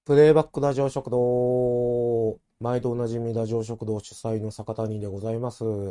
プレイバックラジオ食堂。毎度おなじみラジオ食堂主催の坂谷でございます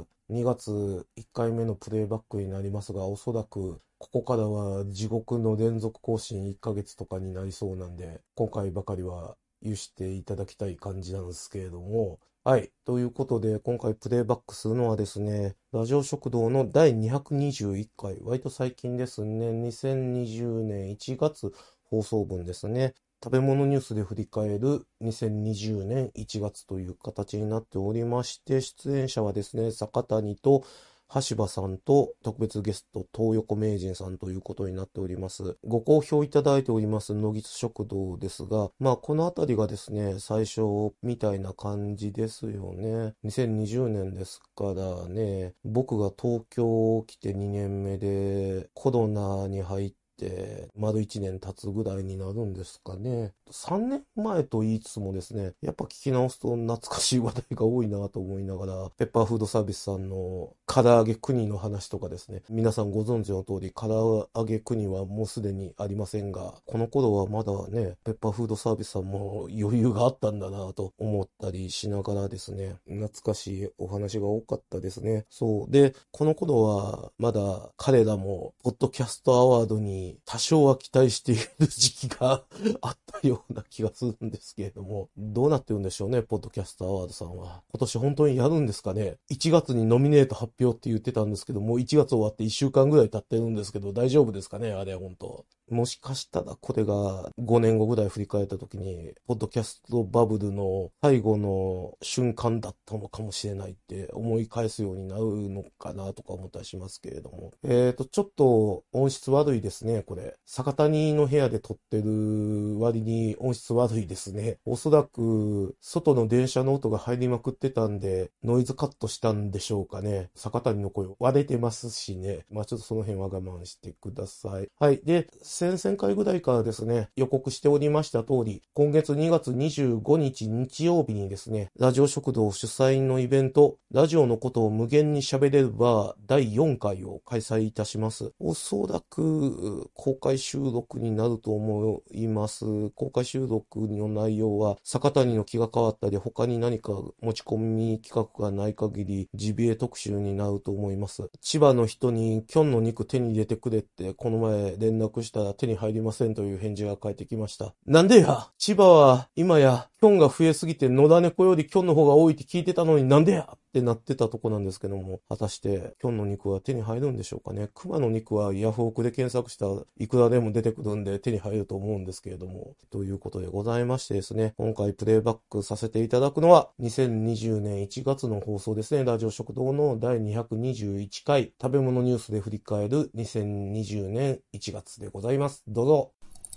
。2月1回目のプレイバックになりますが、おそらくここからは地獄の連続更新1ヶ月とかになりそうなんで、今回ばかりは許していただきたい感じなんですけれども、はい。ということで、今回プレイバックするのはですね、ラジオ食堂の第221回、割と最近ですね、2020年1月放送分ですね。食べ物ニュースで振り返る2020年1月という形になっておりまして、出演者はですね、坂谷と橋場さんと特別ゲスト、東横名人さんということになっております。ご好評いただいております野木食堂ですが、このあたりがですね、最初みたいな感じですよね。2020年ですからね、僕が東京来て2年目でコロナに入って丸1年経つぐらいになるんですかね。3年前と言いつつもですね、やっぱ聞き直すと懐かしい話題が多いなと思いながら、ペッパーフードサービスさんの唐揚げ国の話とかですね、皆さんご存知の通り、唐揚げ国はもうすでにありませんが、この頃はまだね、ペッパーフードサービスさんも余裕があったんだなと思ったりしながらですね、懐かしいお話が多かったですね。そう。で、この頃はまだ彼らも、ポッドキャストアワードに多少は期待している時期があったような気がするんですけれども、どうなってるんでしょうね、ポッドキャストアワードさんは。今年本当にやるんですかね。1月にノミネート発表って言ってたんですけど、もう1月終わって1週間ぐらい経ってるんですけど、大丈夫ですかね、あれ本当。もしかしたらこれが5年後ぐらい振り返った時に、ポッドキャストバブルの最後の瞬間だったのかもしれないって思い返すようになるのかなとか思ったりしますけれども。ちょっと音質悪いですね、これ。坂谷の部屋で撮ってる割に音質悪いですね。おそらく外の電車の音が入りまくってたんで、ノイズカットしたんでしょうかね。坂谷の声割れてますしね。ちょっとその辺は我慢してください。はい。で、先々回ぐらいからですね、予告しておりました通り、今月2月25日日曜日にですね、ラジオ食堂主催のイベント、ラジオのことを無限に喋れるバー第4回を開催いたします。おそらく公開収録になると思います。公開収録の内容は、坂谷の気が変わったり、他に何か持ち込み企画がない限り、ジビエ特集になると思います。千葉の人にキョンの肉手に入れてくれって、この前連絡したら手に入りませんという返事が返ってきました。なんでや、千葉は今やキョンが増えすぎて野良猫よりキョンの方が多いって聞いてたのになんでやってなってたとこなんですけども、果たしてキョンの肉は手に入るんでしょうかね。熊の肉はヤフオクで検索したらいくらでも出てくるんで手に入ると思うんですけれども、ということでございましてですね、今回プレイバックさせていただくのは2020年1月の放送ですね。ラジオ食堂の第221回食べ物ニュースで振り返る2020年1月でございます。どうぞ。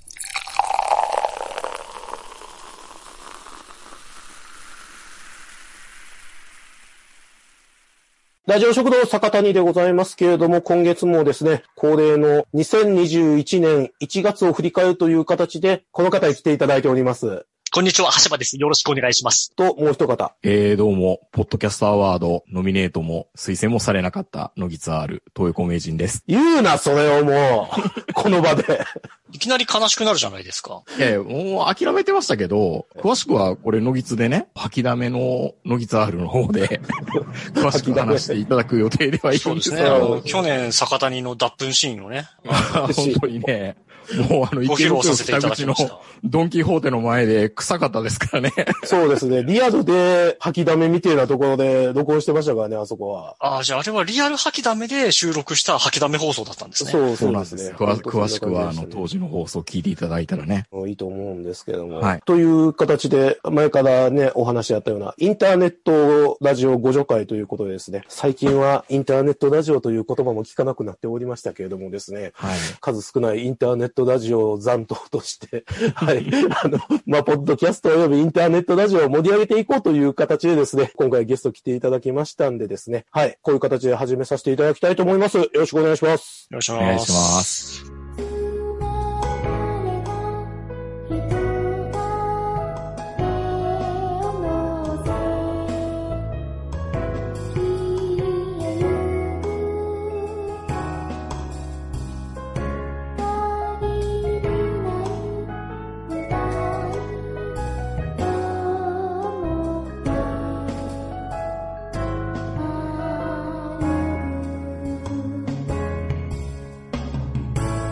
ラジオ食堂坂谷でございますけれども、今月もですね、恒例の2021年1月を振り返るという形で、この方に来ていただいております。 こんにちは、橋場です。よろしくお願いします。 と、もう一方。 どうも、ポッドキャストアワード、ノミネートも推薦もされなかった野木ツアール、東横名人です。 言うな、それをもう、この場で。 いきなり悲しくなるじゃないですか。 いやいや、もう諦めてましたけど、詳しくはこれ野木ツでね、吐きだめの野木ツアールの方で、詳しく話していただく予定ではいるんですけど。 そうですね。去年、坂谷の脱粉シーンをね。 本当にね。もうご披露させていただきました。 ドンキホーテの前で臭かったですからね。 そうですね。リアルで吐きだめみたいなところで録音してましたからね、あそこは。 ああ、じゃああれはリアル吐きだめで収録した吐きだめ放送だったんですね。 そうなんですね。詳しくは当時の放送を聞いていただいたらね。 いいと思うんですけども。 はい。 という形で、前からね、お話あったような、インターネットラジオ互助会ということでですね、最近はインターネットラジオという言葉も聞かなくなっておりましたけれどもですね、 はい。 数少ないインターネットラジオ残党として、はい、ポッドキャストおよびインターネットラジオを盛り上げていこうという形でですね、今回ゲスト来ていただきましたんでですね、はい、こういう形で始めさせていただきたいと思います。よろしくお願いします。 よろしくお願いします。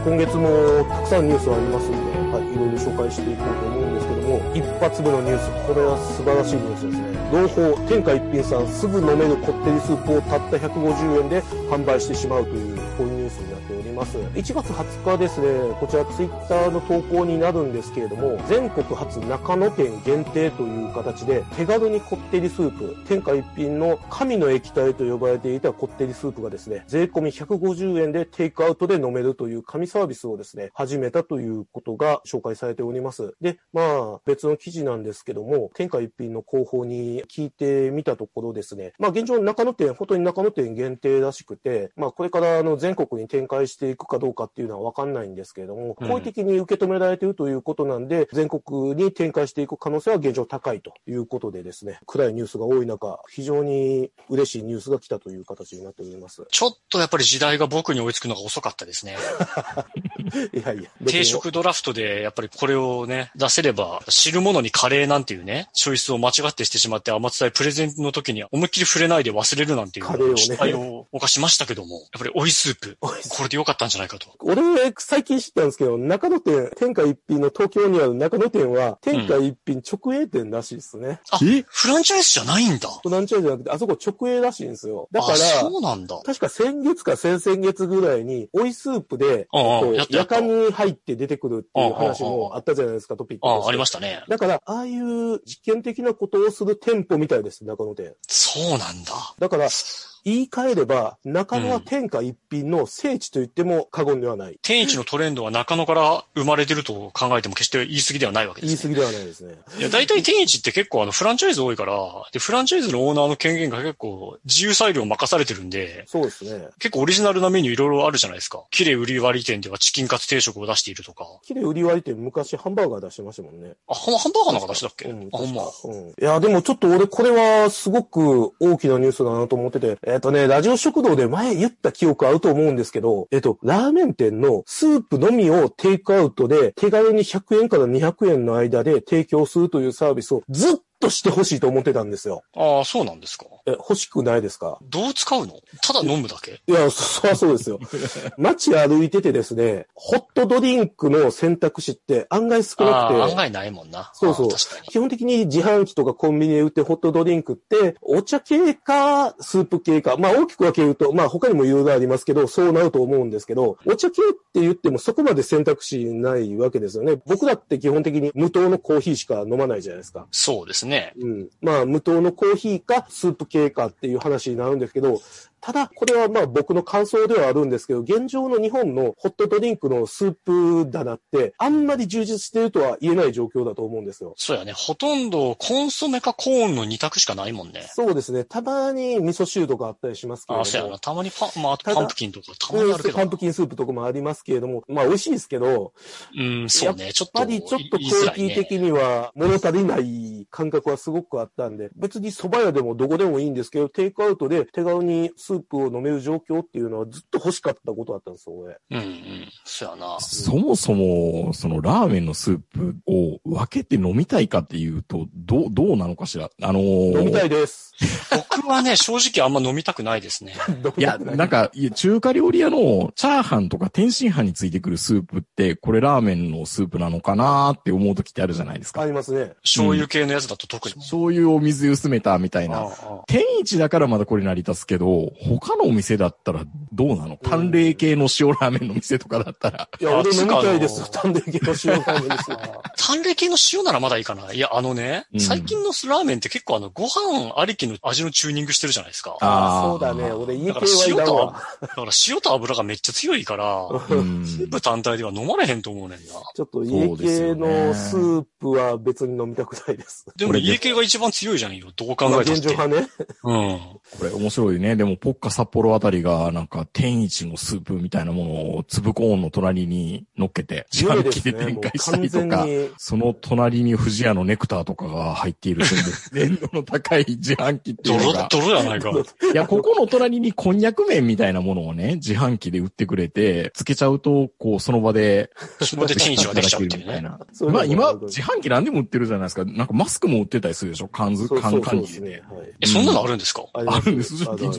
今月もたくさんニュースありますんで、はい、いろいろ紹介していこうと思うんですけども、一発目のニュース、これは素晴らしいニュースですね。朗報、天下一品さん、すぐ飲めるこってりスープをたった150円で販売してしまうという、こういうニュースになっております。1月20日ですね、こちらツイッターの投稿になるんですけれども、全国初中野店限定という形で、手軽にこってりスープ、天下一品の神の液体と呼ばれていたこってりスープがですね、税込み150円でテイクアウトで飲めるという神サービスをですね、始めたということが紹介されております。で、別の記事なんですけども、天下一品の広報に聞いてみたところですね、現状中野店、本当に中野店限定らしくて、これから全国に展開していくかどうかっていうのはわかんないんですけれども、好意的に受け止められているということなんで、全国に展開していく可能性は現状高いということでですね、暗いニュースが多い中、非常に嬉しいニュースが来たという形になっております。 ちょっとやっぱり時代が僕に追いつくのが遅かったですね。 いやいや。 定食ドラフトでやっぱりこれをね、出せれば、知るものにカレーなんていうね、チョイスを間違ってしてしまって、甘伝えプレゼンの時に思いっきり触れないで忘れるなんていう失敗を犯しましたけども、やっぱり追いスープ、これでよかったんじゃないかと。 俺、最近知ったんですけど、中野店、天下一品の東京にある中野店は、天下一品直営店らしいですね。 フランチャイズじゃないんだ。 フランチャイズじゃなくて、あそこ直営らしいんですよ。だから、 そうなんだ。 確か先月か先々月ぐらいに、追いスープで、夜間に入って出てくるっていう話もあったじゃないですか、トピックとして。 ありましたね。 だから、ああいう実験的なことをする店舗みたいです、中野店。 そうなんだ。 だから、言い換えれば、中野は天下一品の聖地と言っても過言ではない。 天一のトレンドは中野から生まれてると考えても決して言い過ぎではないわけですね。 言い過ぎではないですね。 いや、大体天一って結構フランチャイズ多いから、で、フランチャイズのオーナーの権限が結構自由裁量任されてるんで、 そうですね。 結構オリジナルなメニューいろいろあるじゃないですか。綺麗売り割り店ではチキンカツ定食を出しているとか。 綺麗売り割り店昔ハンバーガー出してましたもんね。 ハンバーガーなんか出したっけ？ うん、 ほんま。 いや、でもちょっと俺これはすごく大きなニュースだなと思ってて、ラジオ食堂で前言った記憶あると思うんですけど、ラーメン店のスープのみをテイクアウトで手軽に100円から200円の間で提供するというサービスをずっとしてほしいと思ってたんですよ。 ああ、そうなんですか。 欲しくないですか？ どう使うの？ただ飲むだけ？ いや、そりゃそうですよ。街歩いててですね、ホットドリンクの選択肢って案外少なくて。 案外ないもんな。 そうそう。 確かに。 基本的に自販機とかコンビニで売ってホットドリンクって、お茶系か、スープ系か、大きく分けると、他にもいろいろありますけど、そうなると思うんですけど、お茶系って言ってもそこまで選択肢ないわけですよね。僕だって基本的に無糖のコーヒーしか飲まないじゃないですか。 そうですね。 無糖のコーヒーか、スープ系かっていう話になるんですけど、ただ、これは僕の感想ではあるんですけど、現状の日本のホットドリンクのスープ棚って、あんまり充実しているとは言えない状況だと思うんですよ。 そうやね。ほとんどコンソメかコーンの2択しかないもんね。 そうですね。たまに味噌汁とかあったりしますけれども。 そうやな。たまにあとパンプキンとかたまにあるけど。 パンプキンスープとかもありますけれども、美味しいですけど。 そうね。ちょっと。 やっぱりちょっとクオリティ的には物足りない感覚はすごくあったんで、別に蕎麦屋でもどこでもいいんですけど、テイクアウトで手軽にスープを飲める状況っていうのはずっと欲しかったことだったんですよ、俺。 そうやな。 そもそも、そのラーメンのスープを分けて飲みたいかっていうと、どうなのかしら。 飲みたいです。 僕はね、正直あんま飲みたくないですね。 いや、中華料理屋のチャーハンとか天津飯についてくるスープって、これラーメンのスープなのかなーって思う時ってあるじゃないですか。 ありますね。 醤油系のやつだと特に。 醤油を水薄めたみたいな。天一だからまだこれ成り立つけど、他のお店だったらどうなの？淡麗系の塩ラーメンの店とかだったら。 いや、俺飲みたいです。淡麗系の塩ラーメンです。 淡麗系の塩ならまだいいかな。いや、最近のラーメンって結構ご飯ありきの味のチューニングしてるじゃないですか。 そうだね。俺家系はいらんわ。 だから塩と油がめっちゃ強いから、スープ単体では飲まれへんと思うねんな。 ちょっと家系のスープは別に飲みたくないです。 でも家系が一番強いじゃんよ。どう考えたって。 現状派ね。 これ面白いね。でもポッカ札幌あたりがなんか天一のスープみたいなものを粒コーンの隣に乗っけて自販機で展開したりとか、その隣に富士屋のネクターとかが入っている粘度の高い自販機っていうのが。 泥やないか。 いや、ここの隣にこんにゃく麺みたいなものをね、自販機で売ってくれて、つけちゃうと、その場で天一ができちゃうっていうね。 今、自販機何でも売ってるじゃないですか。なんかマスクも売ってたりするでしょ？缶に入れて。 そんなのあるんですか？ あるんです。最近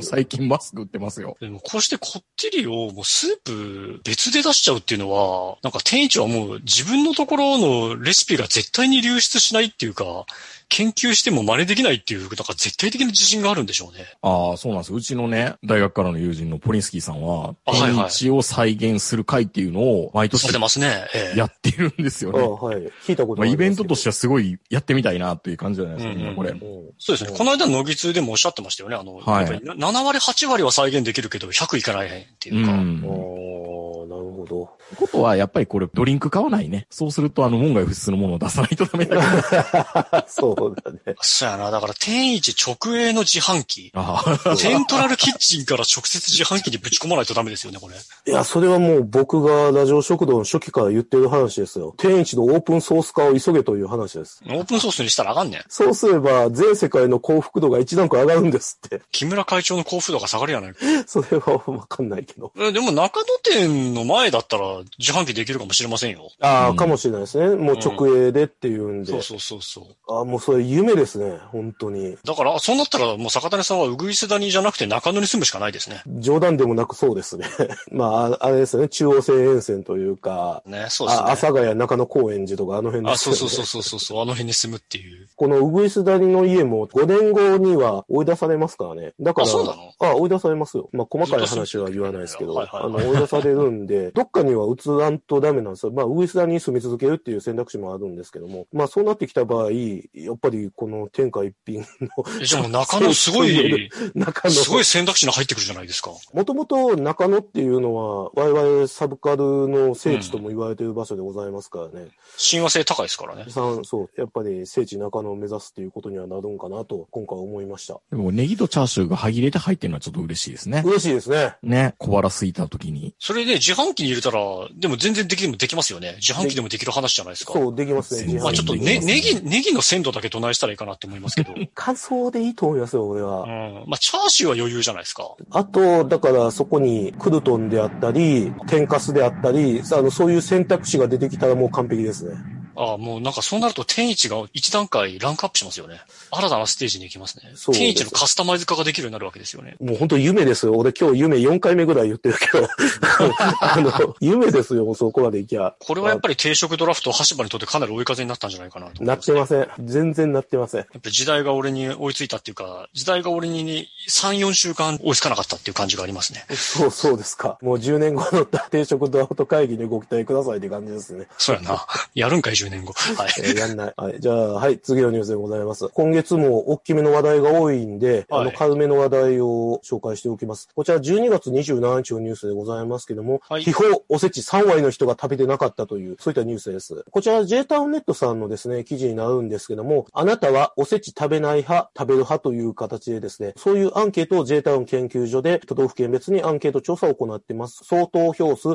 ンマスク売ってますよ。 でもこうしてこってりをもうスープ別で出しちゃうっていうのは、なんか天一はもう自分のところのレシピが絶対に流出しないっていうか、研究しても真似できないっていう、なんか絶対的な自信があるんでしょうね。 ああ、そうなんですよ。うちのね、大学からの友人のポリンスキーさんは、天一を再現する会っていうのを毎年されてますね。 やってるんですよね。 はい。聞いたことあります。 イベントとしてはすごいやってみたいなっていう感じじゃないですかね、これ。 そうですね。この間の乃木通でもおっしゃってましたよね。 はい、 7割、8割は再現できるけど、100いかないっていうか。 なるほど。 ってことは、やっぱりこれドリンク買わないね。そうすると門外不出のものを出さないとダメだけど。 そうだね。 そうやな。だから天一直営の自販機。セントラルキッチンから直接自販機にぶち込まないとダメですよね、これ。 いや、それはもう僕がラジオ食堂の初期から言ってる話ですよ。天一のオープンソース化を急げという話です。 オープンソースにしたらあかんねん。 そうすれば全世界の幸福度が一段階上がるんですって。 木村会長の幸福度が下がるやないか。 それはわかんないけど。 でも中野店の前だったら自販機できるかもしれませんよ。 ああ、かもしれないですね。もう直営でっていうんで。 そう。 ああ、もうそれ夢ですね。本当に。 だから、そうなったらもう坂谷さんはうぐいす谷じゃなくて中野に住むしかないですね。 冗談でもなくそうですね。まあ、あれですよね。中央線沿線というか。 ね、そうですね。 阿佐ヶ谷中野高円寺とかあの辺ですよね。 そう。あの辺に住むっていう。 このうぐいす谷の家も5年後には追い出されますからね。だから。 そうなの？ 追い出されますよ。まあ、細かい話は言わないですけど。追い出されるんで、どっかには移らんとダメなんですよ。まあ、うぐいす谷に住み続けるっていう選択肢もあるんですけども。まあ、そうなってきた場合、やっぱりこの天下一品の。 じゃあもう中野すごい選択肢に入ってくるじゃないですか。 もともと中野っていうのは、我々サブカルの聖地とも言われている場所でございますからね。 親和性高いですからね。 そう。やっぱり聖地中野を目指すっていうことにはなるんかなと、今回思いました。 でもネギとチャーシューが歯切れて入ってるのはちょっと嬉しいですね。 嬉しいですね。 ね。小腹空いた時に。 それで自販機に入れたら、でも全然できますよね。自販機でもできる話じゃないですか。 そう、できますね。 まあちょっとネギの鮮度だけどないしたらいいかなって思いますけど。 乾燥でいいと思いますよ、俺は。 まあチャーシューは余裕じゃないですか。 あと、だからそこにクルトンであったり、天かすであったり、そういう選択肢が出てきたらもう完璧ですね。 ああ、もうなんかそうなると天一が一段階ランクアップしますよね。新たなステージに行きますね。天一のカスタマイズ化ができるようになるわけですよね。 もう本当夢ですよ。俺今日夢4回目ぐらい言ってるけど。夢ですよ、そこまで行きゃ。 これはやっぱり定食ドラフト橋場にとってかなり追い風になったんじゃないかなと、 なってません。全然なってません。やっぱり時代が俺に追いついたっていうか、時代が俺に3、4週間追いつかなかったっていう感じがありますね。 そうですか。もう10年後の定食ドラフト会議にご期待くださいって感じですね。 そうやな。やるんかい、10年後。はい。 やんない。はい。じゃあ、はい。次のニュースでございます。今月も大きめの話題が多いんで、軽めの話題を紹介しておきます。こちら12月27日のニュースでございますけども、秘宝おせち3割の人が食べてなかったという、そういったニュースです。こちら J タウンネットさんのですね、記事になるんですけども、あなたはおせち食べない派、食べる派という形でですね、そういうアンケートを J タウン研究所で都道府県別にアンケート調査を行っています。総投票数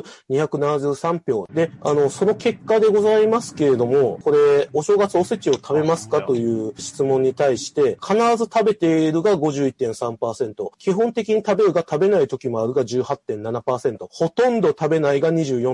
273票で、その結果でございますけれども、これ、お正月おせちを食べますかという質問に対して、必ず食べているが 51.3%、基本的に食べるが食べない時もあるが 18.7%、ほとんど食べないが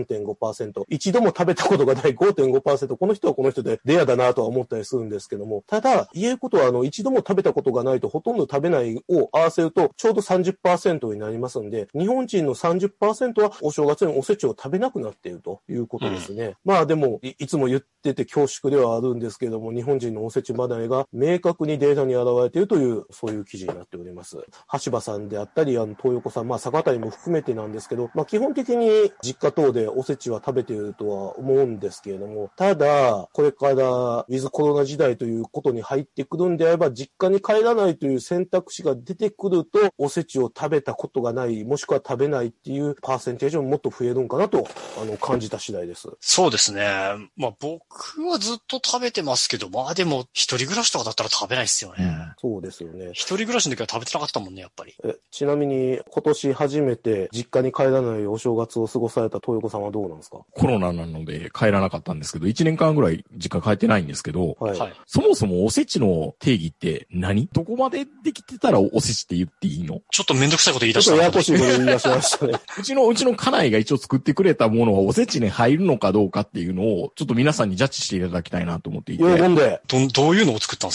24.5%、一度も食べたことがない 5.5%、この人はこの人でレアだなとは思ったりするんですけども、ただ、言えることは一度も食べたことがないとほとんど食べないを合わせるとちょうど 30% になりますんで、日本人の 30% はお正月におせちを食べなくなっているということですね。まあでも、いつも言ってて恐縮ではあるんですけれども、日本人のおせち離れが明確にデータに現れているという、そういう記事になっております。橋場さんであったり、東横さん、まあ坂谷も含めてなんですけど、まあ基本的に実家等でおせちは食べているとは思うんですけれども、ただ、これからウィズコロナ時代ということに入ってくるんであれば、実家に帰らないという選択肢が出てくると、おせちを食べたことがない、もしくは食べないっていうパーセンテージももっと増えるんかなと、感じた次第です。 そうですね。まあ僕はずっと食べてますけど、まあでも一人暮らしとかだったら食べないっすよね。 そうですよね。 一人暮らしの時は食べてなかったもんね、やっぱり。 ちなみに今年初めて実家に帰らないお正月を過ごされた東横さんはどうなんですか？ コロナなので帰らなかったんですけど、1年間ぐらい実家帰ってないんですけど、 はい、 そもそもおせちの定義って何？どこまでできてたらおせちって言っていいの？ ちょっとめんどくさいこと言い出した。 ちょっとややこしいこと言い出しましたね。 うちの家内が一応作ってくれたものはおせちに入るのかどうかっていうのを、ちょっと皆さんにジャッジしていただきたいなと思っていて。 喜んで。 どういうのを作ったんですかね？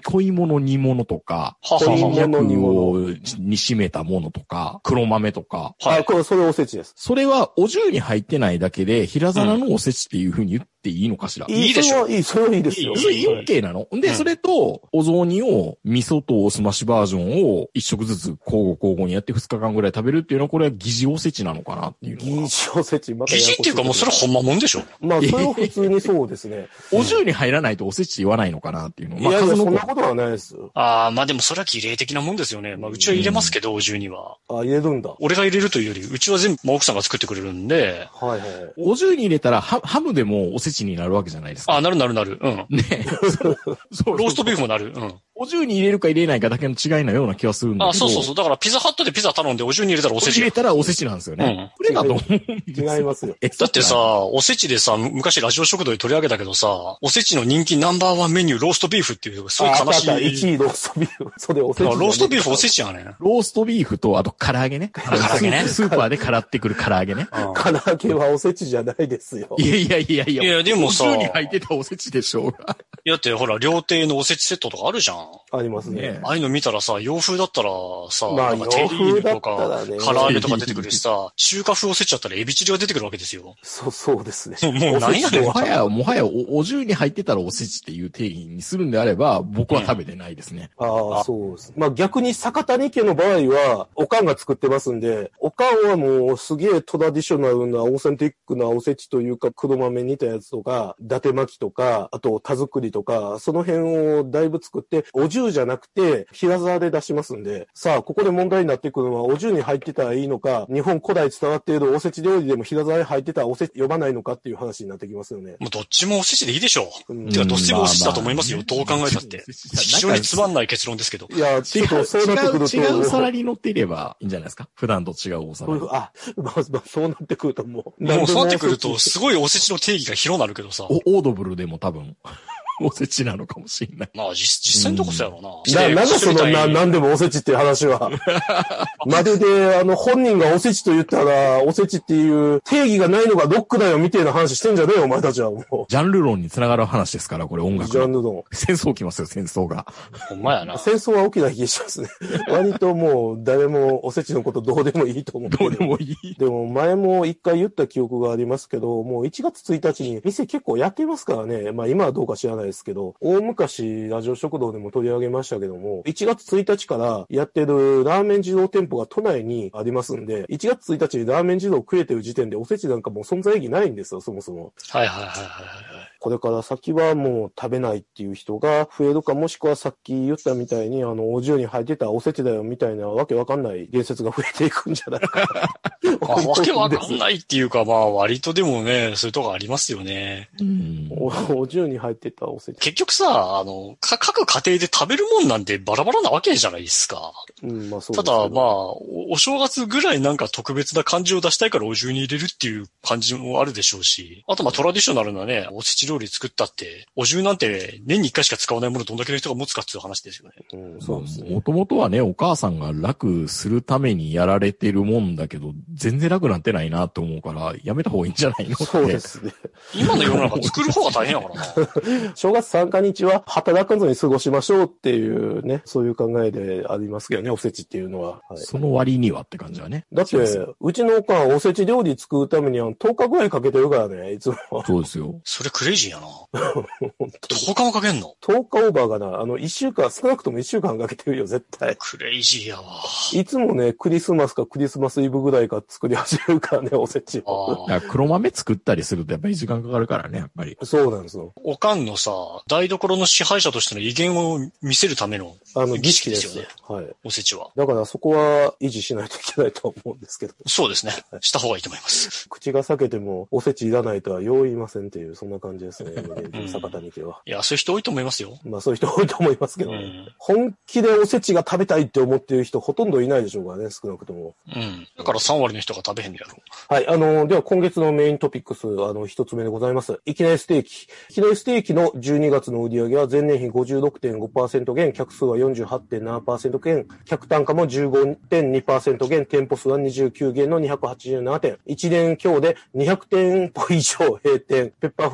濃いもの煮物とか、 濃いもの煮物に締めたものとか、黒豆とか。 はい。これ、それおせちです。 それはお重に入ってないだけで、平皿のおせちっていう風に言っていいのかしら？ いいでしょ。 それはいいですよ。 それ OK なの？で、それと、お雑煮を、味噌とおすましバージョンを一食ずつ交互にやって2日間ぐらい食べるっていうのは、これは疑似おせちなのかなっていう。 疑似おせち、 疑似っていうかもうそれほんまもんでしょ。 まあ、それは普通にそうですね。 お重に入らないとおせちって言わないのかなっていうの。 まあ、そんなことはないです。 まあでもそれは儀礼的なもんですよね。まあ、うちは入れますけど、お重には。 入れるんだ。 俺が入れるというより、うちは全部奥さんが作ってくれるんで。 はいはい。 お重に入れたら、ハムでもおせちになるわけじゃないですか。 なる。うん。 ねそう、ローストビーフもなる。うん。 お重に入れるか入れないかだけの違いのような気はするんだけど。 そう。だからピザハットでピザ頼んでお重に入れたらおせち。 入れたらおせちなんですよね。これだと思うんですよ。 違いますよ。 だってさ、おせちでさ、昔ラジオ食堂で取り上げたけどさ、おせちの人気ナンバーワンメニューローストビーフっていう、すごい悲しい。 1位ローストビーフ。それおせち。 ローストビーフおせちやね。 ローストビーフと、あと唐揚げね。 唐揚げね。 スーパーで唐ってくる唐揚げね。 唐揚げはおせちじゃないですよ。 いや、 でもさ、 お重に入ってたおせちでしょうが。 いやってほら、料亭のおせちセットとかあるじゃん。 ありますね。 ああいうの見たらさ、洋風だったらさ、 まあ、 なんかテリーヌとか、 ね、 唐揚げとか出てくるしさ、中華風おせちだったらエビチリが出てくるわけですよ。 そうですね。 もう何やねん。 もはやお重に入ってたらおせちっていう定義にするんであれば、僕は食べてないですね。 そうです。まあ逆に坂谷家の場合は、おかんが作ってますんで、おかんはもうすげえトラディショナルなオーセンティックなおせちというか、黒豆に似たやつとか、伊達巻きとか、あと田作りとか、その辺をだいぶ作って、お重じゃなくて、平皿で出しますんで、さあ、ここで問題になってくるのは、お重に入ってたらいいのか、日本古代伝わっているおせち料理でも平皿に入ってたらおせち呼ばないのかっていう話になってきますよね。 もうどっちもおせちでいいでしょう。てか、どっちもおせちだと思いますよ。どう考えたって。非常につまんない結論ですけど。 いや、ちょっとそうなってくると。 違う皿に乗っていればいいんじゃないですか。普段と違うお皿。 まあ、そうなってくるともうそうなってくると、すごいおせちの定義が広なるけどさ。 オードブルでも多分。おせちなのかもしれない。 まあ、実際のとこそやろうな。 なんでその、なんでもおせちっていう話は。まるで、本人がおせちと言ったら、おせちっていう定義がないのがロックだよみたいな話してんじゃねえよ、お前たちはもう。 ジャンル論につながる話ですから、これ音楽。 ジャンル論。 戦争来ますよ、戦争が。 ほんまやな。 戦争は起きない気がしますね。割ともう、誰もおせちのことどうでもいいと思う。 どうでもいい。 でも、前も一回言った記憶がありますけど、もう1月1日に店結構やってますからね。まあ今はどうか知らないですけど、大昔ラジオ食堂でも取り上げましたけども、1月1日からやってるラーメン自動店舗が都内にありますんで、1月1日にラーメン自動食えてる時点でおせちなんかもう存在意義ないんですよ、そもそも。 はい。 これから先はもう食べないっていう人が増えるか、もしくはさっき言ったみたいにお重に入ってたおせちだよみたいなわけわかんない言説が増えていくんじゃないかな。 わけわかんないっていうか、まあ割とでもね、そういうとこありますよね。 お重に入ってたおせち。 結局さ、各家庭で食べるもんなんてバラバラなわけじゃないですか。 まあそうです。 ただまあ、お正月ぐらいなんか特別な感じを出したいからお重に入れるっていう感じもあるでしょうし、あとまあトラディショナルなね、おせち料理作ったって、お重なんて年に1回しか使わないものどんだけの人が持つかっていう話ですよね。 そうですね。 もともとはね、お母さんが楽するためにやられてるもんだけど、全然楽なんてないなと思うから、やめた方がいいんじゃないのって。 そうですね。 今の世の中作る方が大変やからな。 正月三が日は働かずに過ごしましょうっていうね、そういう考えでありますけどね、おせちっていうのは。はい、 その割にはって感じはね。 だって、うちのおかんおせち料理作るために10日ぐらいかけてるからね、いつも。 そうですよ。 それクレイジーやな。10日もかけんの ?10 日オーバーがな、1週間、少なくとも1週間かけてるよ、絶対。 クレイジーやわ。 いつもね、クリスマスかクリスマスイブぐらいか作り始めるからね、おせちを。 黒豆作ったりするとやっぱり時間かかるからね、やっぱり。 そうなんですよ。 おかんのさ、台所の支配者としての威厳を見せるための儀式ですよね。 はい。 おせちは。 だからそこは維持しないといけないと思うんですけど。 そうですね。した方がいいと思います。 口が裂けてもおせちいらないとはよう言いませんっていう、そんな感じですね。坂谷家は。 いや、そういう人多いと思いますよ。 まあそういう人多いと思いますけど、本気でおせちが食べたいって思ってる人ほとんどいないでしょうからね、少なくとも。 だから3割の人が食べへんのやろ。 はい。では今月のメイントピックス、一つ目でございます。いきなりステーキ。いきなりステーキの12月の売り上げは前年比 56.5% 減、客数は 48.7% 減、客単価も 15.2% 減、店舗数は29減の287点。1年強で200店舗以上閉店。ペッパーフードサービ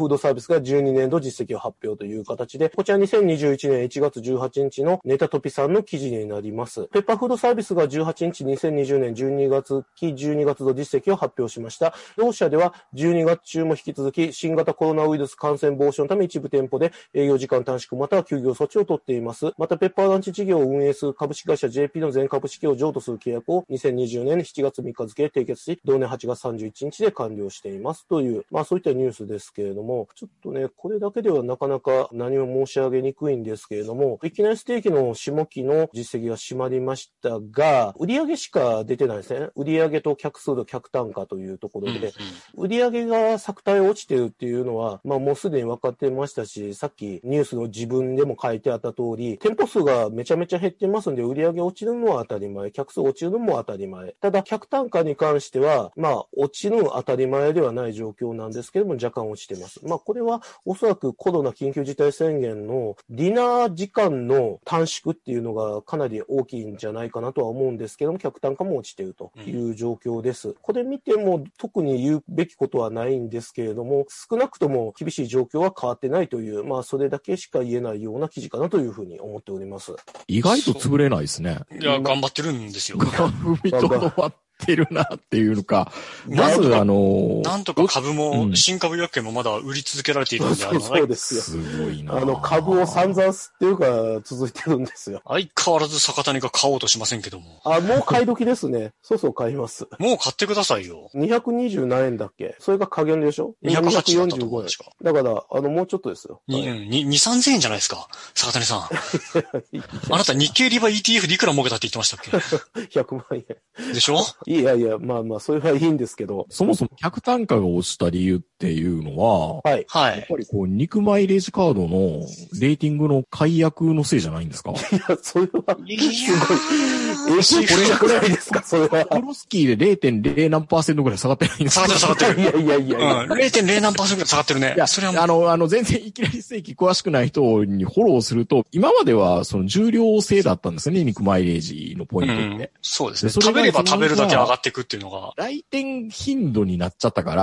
スが12年度実績を発表という形で、こちら2021年1月18日のネタトピさんの記事になります。ペッパーフードサービスが18日2020年12月期12月度実績を発表しました。同社では12月中も引き続き新型コロナウイルス感染防止のため一部店舗で営業時間短縮または休業措置を取っています。またペッパーランチ事業を運営する株式会社 JP の全株式を譲渡する契約を2020年7月3日付で締結し、同年8月31日で完了していますという、そういったニュースですけれども、ちょっとね、これだけではなかなか何も申し上げにくいんですけれども、いきなりステーキの下期の実績が締まりましたが、売上しか出てないですね。売上と客数と客単価というところで、売上が昨対落ちてるっていうのは、もうすでに分かってましたし、さっきニュースの自分でも書いてあった通り、店舗数がめちゃめちゃ減ってますんで、売上落ちるのは当たり前、客数落ちるのも当たり前。ただ、客単価に関しては、落ちるの当たり前ではない状況なんですけども、若干落ちてます。これはおそらくコロナ緊急事態宣言のディナー時間の短縮っていうのがかなり大きいんじゃないかなとは思うんですけども、客単価も落ちているという状況です。これ見ても特に言うべきことはないんですけれども、少なくとも厳しい状況は変わってないという、それだけしか言えないような記事かなというふうに思っております。 意外と潰れないですね。 いや、頑張ってるんですよ。 踏みとどまってるなっていうのか。まずなんとか株も、新株薬券もまだ売り続けられているんで、 そうですよ。 すごいな。 株を散々吸ってるから続いてるんですよ。 相変わらず坂谷が買おうとしませんけども。 もう買い時ですね。そう買います。 もう買ってくださいよ。 220何円だっけ？それが加減でしょ？ 280だったと思う円。だから、もうちょっとですよ。 2、3000円じゃないですか。坂谷さん。あなた日経リバ ETF でいくら儲けたって言ってましたっけ？ 100万円。 でしょ？ いや、それはいいんですけど。 そもそも客単価が落ちた理由っていうのは、 はい。 やっぱり肉マイレージカードのレーティングの解約のせいじゃないんですか？ いや、それは、すごい。これですか、それは。 オフロスキーで 0.0 何%ぐらい下がってないんですか？ 下がってる。 いや。 0.0 何%ぐらい下がってるね。 いや、 それは全然いきなりステーキ詳しくない人にフォローすると、今まではその重量制だったんですよね、肉マイレージのポイントって。 そうですね。食べれば食べるだけ上がっていくっていうのが。 来店頻度になっちゃったから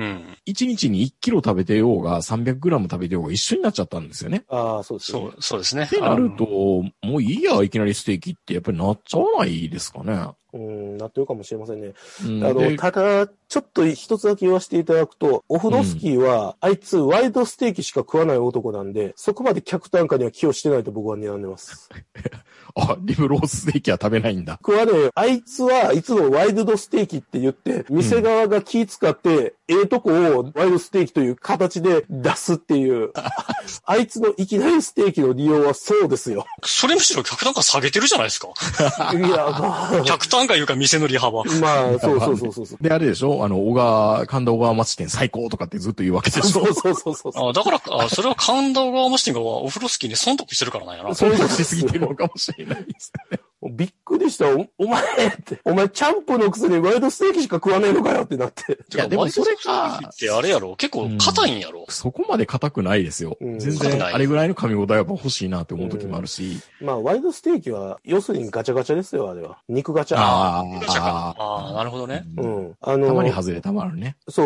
、1日に1キロ食べてようが300グラム食べてようが一緒になっちゃったんですよね。 そうですね。 そうですね。 ってなると、もういいや、いきなりステーキってやっぱりなっちゃわないですかね。 なってるかもしれませんね。ただ、ちょっと一つだけ言わせていただくと、オフロスキーは、あいつワイドステーキしか食わない男なんで、そこまで客単価には寄与してないと僕は睨んでます。 リブロースステーキは食べないんだ。 僕はね、あいつはいつもワイドステーキって言って、店側が気使って、とこをワイドステーキという形で出すっていう、あいつのいきなりステーキの利用はそうですよ。 それむしろ客単価下げてるじゃないですか。 いや、 客単価いうか店の利幅。 そう。 で、あれでしょ？神田小川町店最高とかってずっと言うわけでしょ？ そう。 だから、それは神田小川町店がオフロスキーに損得してるからなんやな。 損得しすぎてるのかもしれないですね。 びっくりした。お前、チャンプのくせにワイドステーキしか食わないのかよってなって。 いや、でもそれが、 ってあれやろ結構硬いんやろ、 そこまで硬くないですよ。全然、あれぐらいの噛み応えは欲しいなって思う時もあるし。 ワイドステーキは、要するにガチャガチャですよ、あれは。肉ガチャ。 なるほどね。 たまに外れたまるね。 そう。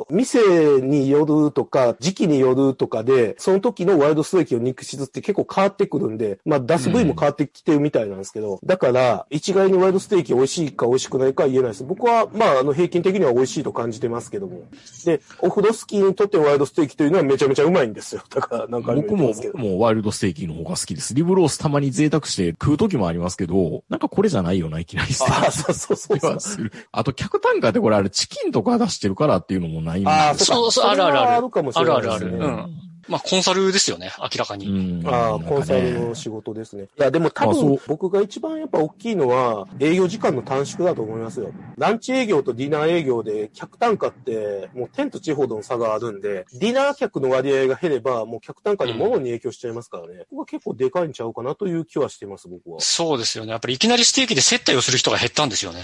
店によるとか、時期によるとかで、その時のワイドステーキの肉質って結構変わってくるんで、出す部位も変わってきてるみたいなんですけど、だから、一概にワイドステーキ美味しいか美味しくないかは言えないです。僕は、平均的には美味しいと感じてますけども。で、オフロスキーにとってワイドステーキというのはめちゃめちゃうまいんですよ。だから、 僕もワイドステーキの方が好きです。リブロースたまに贅沢して食う時もありますけど、これじゃないよな、いきなりステーキ。 そう。 あと、客単価ってこれチキンとか出してるからっていうのもないんで。 そう、ある。 あるかもしれないですね。 ある。コンサルですよね、明らかに。 コンサルの仕事ですね。いや、でも多分、僕が一番やっぱ大きいのは、営業時間の短縮だと思いますよ。ランチ営業とディナー営業で、客単価って、もう天と地ほどの差があるんで、ディナー客の割合が減れば、もう客単価に物に影響しちゃいますからね。ここが結構でかいんちゃうかなという気はしてます、僕は。 そうですよね。やっぱりいきなりステーキで接待をする人が減ったんですよね。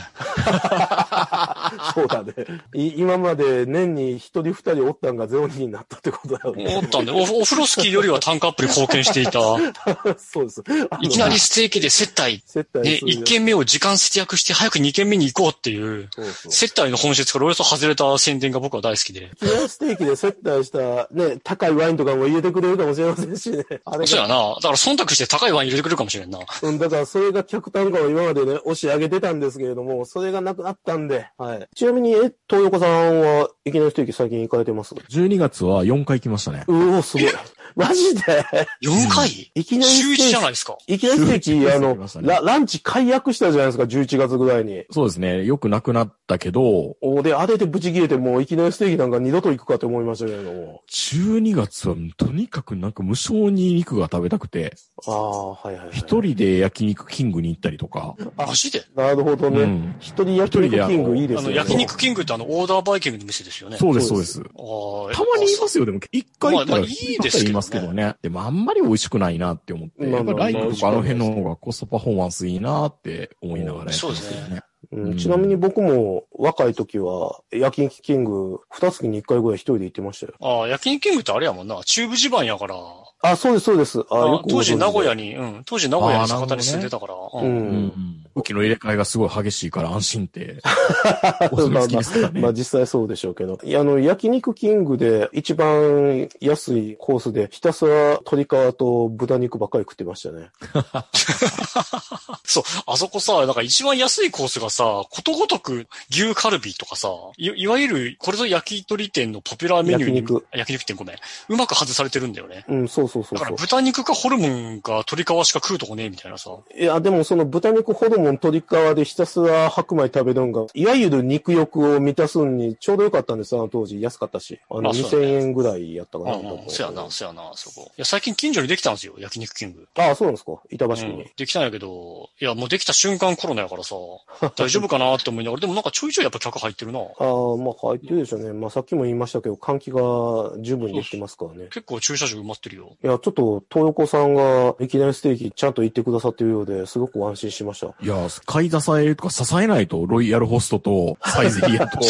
そうだね。今まで年に一人二人おったんが0人になったってことだよね。 おったんね。オフロスキーよりは単価アップに貢献していた。 そうです。 いきなりステーキで接待。ね、1軒目を時間節約して早く2軒目に行こうっていう、接待の本質からおよそ外れた宣伝が僕は大好きで。 いきなりステーキで接待したね、高いワインとかも入れてくれるかもしれませんしね。 そうやな。だから忖度して高いワイン入れてくれるかもしれんな。 だからそれが客単価を今までね、押し上げてたんですけれども、それがなくなったんで、はい。ちなみに、東横さんはいきなりステーキ最近行かれてます ？12月は4回行きましたね。 すごい。マジで ?4 回いきなり週1じゃないですか。 いきなりステーキ、ランチ解約したじゃないですか、11月ぐらいに。 そうですね。よくなくなったけど。 で、あれでブチ切れてもういきなりステーキなんか二度と行くかって思いましたけれども。 12月はとにかくなんか無性に肉が食べたくて。 はいはい。 一人で焼肉キングに行ったりとか。 マジで？ なるほどね。一人焼肉キングいいですね。 焼肉キングってオーダーバイキングの店ですよね。 そうです、そうです。たまに言いますよ、でも。一回行ったらいいですけどますけどね。でもあんまり美味しくないなって思って。やっぱライブとかあの辺の方がコストパフォーマンスいいなって思いながらやってますよね。 ちなみに僕も若い時は焼肉キング2月に1回ぐらい一人で行ってましたよ。 焼肉キングってあれやもんな。中部地盤やから。 そうです、そうです。よく当時名古屋に酒田に住んでたから。 武器の入れ替えがすごい激しいから安心って。 実際そうでしょうけど。焼肉キングで一番安いコースでひたすら鶏皮と豚肉ばっかり食ってましたね。 そう、あそこさ、なんか一番安いコースがさ、ことごとく牛カルビとかさ、いわゆるこれぞ焼き鳥店のポピュラーメニューに焼肉店ごめん。うまく外されてるんだよね。 そう。 だから豚肉かホルモンか鶏皮しか食うとこねえみたいなさ。 いや、でもその豚肉ホルモン鶏皮でひたすら白米食べるんが、いわゆる肉欲を満たすんにちょうどよかったんですよ、当時。安かったし。2000円ぐらいやったかな。 そうやな、そこ。いや、最近近所にできたんですよ、焼肉キング。 そうなんですか。板橋区に。 できたんやけど、いや、もうできた瞬間コロナやからさ、大丈夫かなって思いながら、でもなんかちょいちょいやっぱ客入ってるな。 入ってるでしょうね。さっきも言いましたけど、換気が十分にできてますからね。 結構駐車場埋まってるよ。 いや、ちょっと、東横さんがいきなりステーキちゃんと言ってくださってるようで、すごく安心しました。 いや、買い支えるとか支えないと、ロイヤルホストと、サイゼリアと、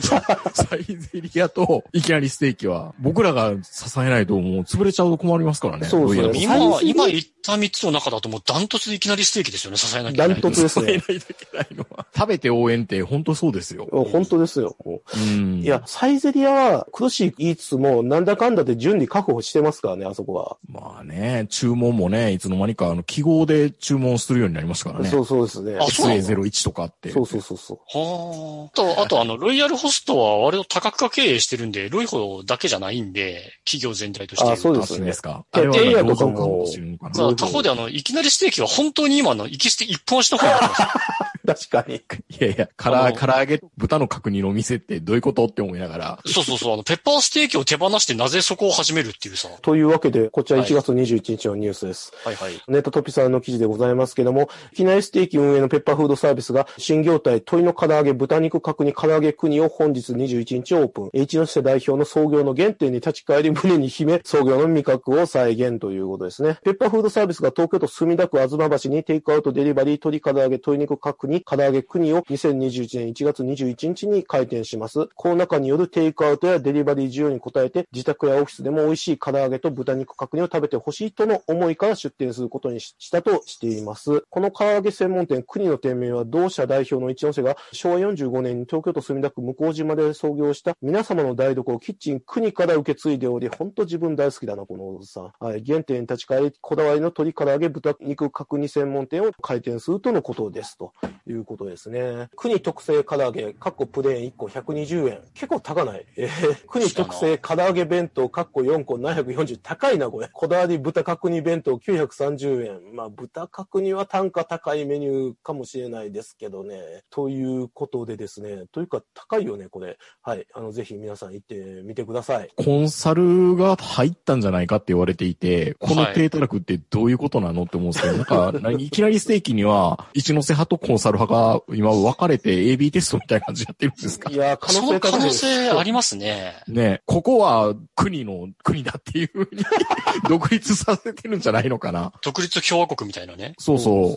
いきなりステーキは、僕らが支えないともう潰れちゃうと困りますからね。 そうですね。 今言った3つの中だともうダントツでいきなりステーキですよね、支えなきゃいけない。 ダントツですね。 支えないといけないのは。食べて応援って本当そうですよ。 本当ですよ。いや、サイゼリアは苦しい言いつつも、なんだかんだで順利確保してますからね、あそこは。 まあね、注文もね、いつの間にか記号で注文するようになりましたからね。 そうですね。 SA01 とかって。 そう。 あとロイヤルホストは割と多角化経営してるんで、ロイホだけじゃないんで、企業全体として。 そうですね。 ですか。 あれはどうぞかも。 他方でいきなりステーキは本当に今行き捨て一本足の方になってます。 確かに。 いや、唐揚げ、豚の角煮の店ってどういうことって思いながら。 そう、ペッパーステーキを手放してなぜそこを始めるっていうさ。 というわけで、こちら1月21日のニュースです。 はい。 ネットトピさんの記事でございますけども、いきなりステーキ運営のペッパーフードサービスが、新業態鶏の唐揚げ、豚肉角煮、唐揚げ国を本日21日オープン。一ノ瀬代表の創業の原点に立ち返り胸に秘め、創業の味覚を再現ということですね。ペッパーフードサービスが東京都墨田区吾妻橋にテイクアウトデリバリー鶏唐揚げ、鶏肉角煮、唐揚げ国を2021年1月21日に開店します。コロナ禍によるテイクアウトやデリバリー需要に応えて、自宅やオフィスでも美味しい唐揚げと豚肉角煮を食べてほしいとの思いから出店することにしたとしています。この唐揚げ専門店国の店名は同社代表の一ノ瀬が昭和45年に東京都墨田区向島で創業した皆様の台所キッチン国から受け継いでおり、ほんと自分大好きだな、このおじさん。原点に立ち返り、こだわりの鶏唐揚げ、豚肉角煮専門店を開店するとのことです。ということですね。国特製唐揚げ、プレーン1個120円。結構高ない。国特製唐揚げ弁当、4個740。高いな、これ。こだわり豚角煮弁当930円。豚角煮は単価高いメニューかもしれないですけどね。ということでですね。というか、高いよね、これ。はい。ぜひ皆さん行ってみてください。 コンサルが入ったんじゃないかって言われていて、この低たらくってどういうことなのって思うんですけど、いきなりステーキには、一ノ瀬派とコンサル派が今分かれて AB テストみたいな感じでやってるんですか？ いや、 その可能性ありますね。 ね、ここは国だっていう風に独立させてるんじゃないのかな。 独立共和国みたいなね。 そうそう。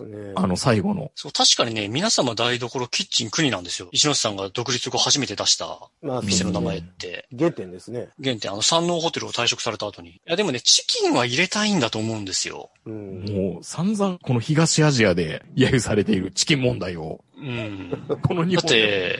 最後の。 そう、確かにね、皆様台所キッチン国なんですよ。一ノ瀬さんが独立後初めめて出した店の名前って。 原点ですね。 原点、山王ホテルを退職された後に。いや、でもね、チキンは入れたいんだと思うんですよ。 もう散々この東アジアで揶揄されているチキン問題を。この日本だって、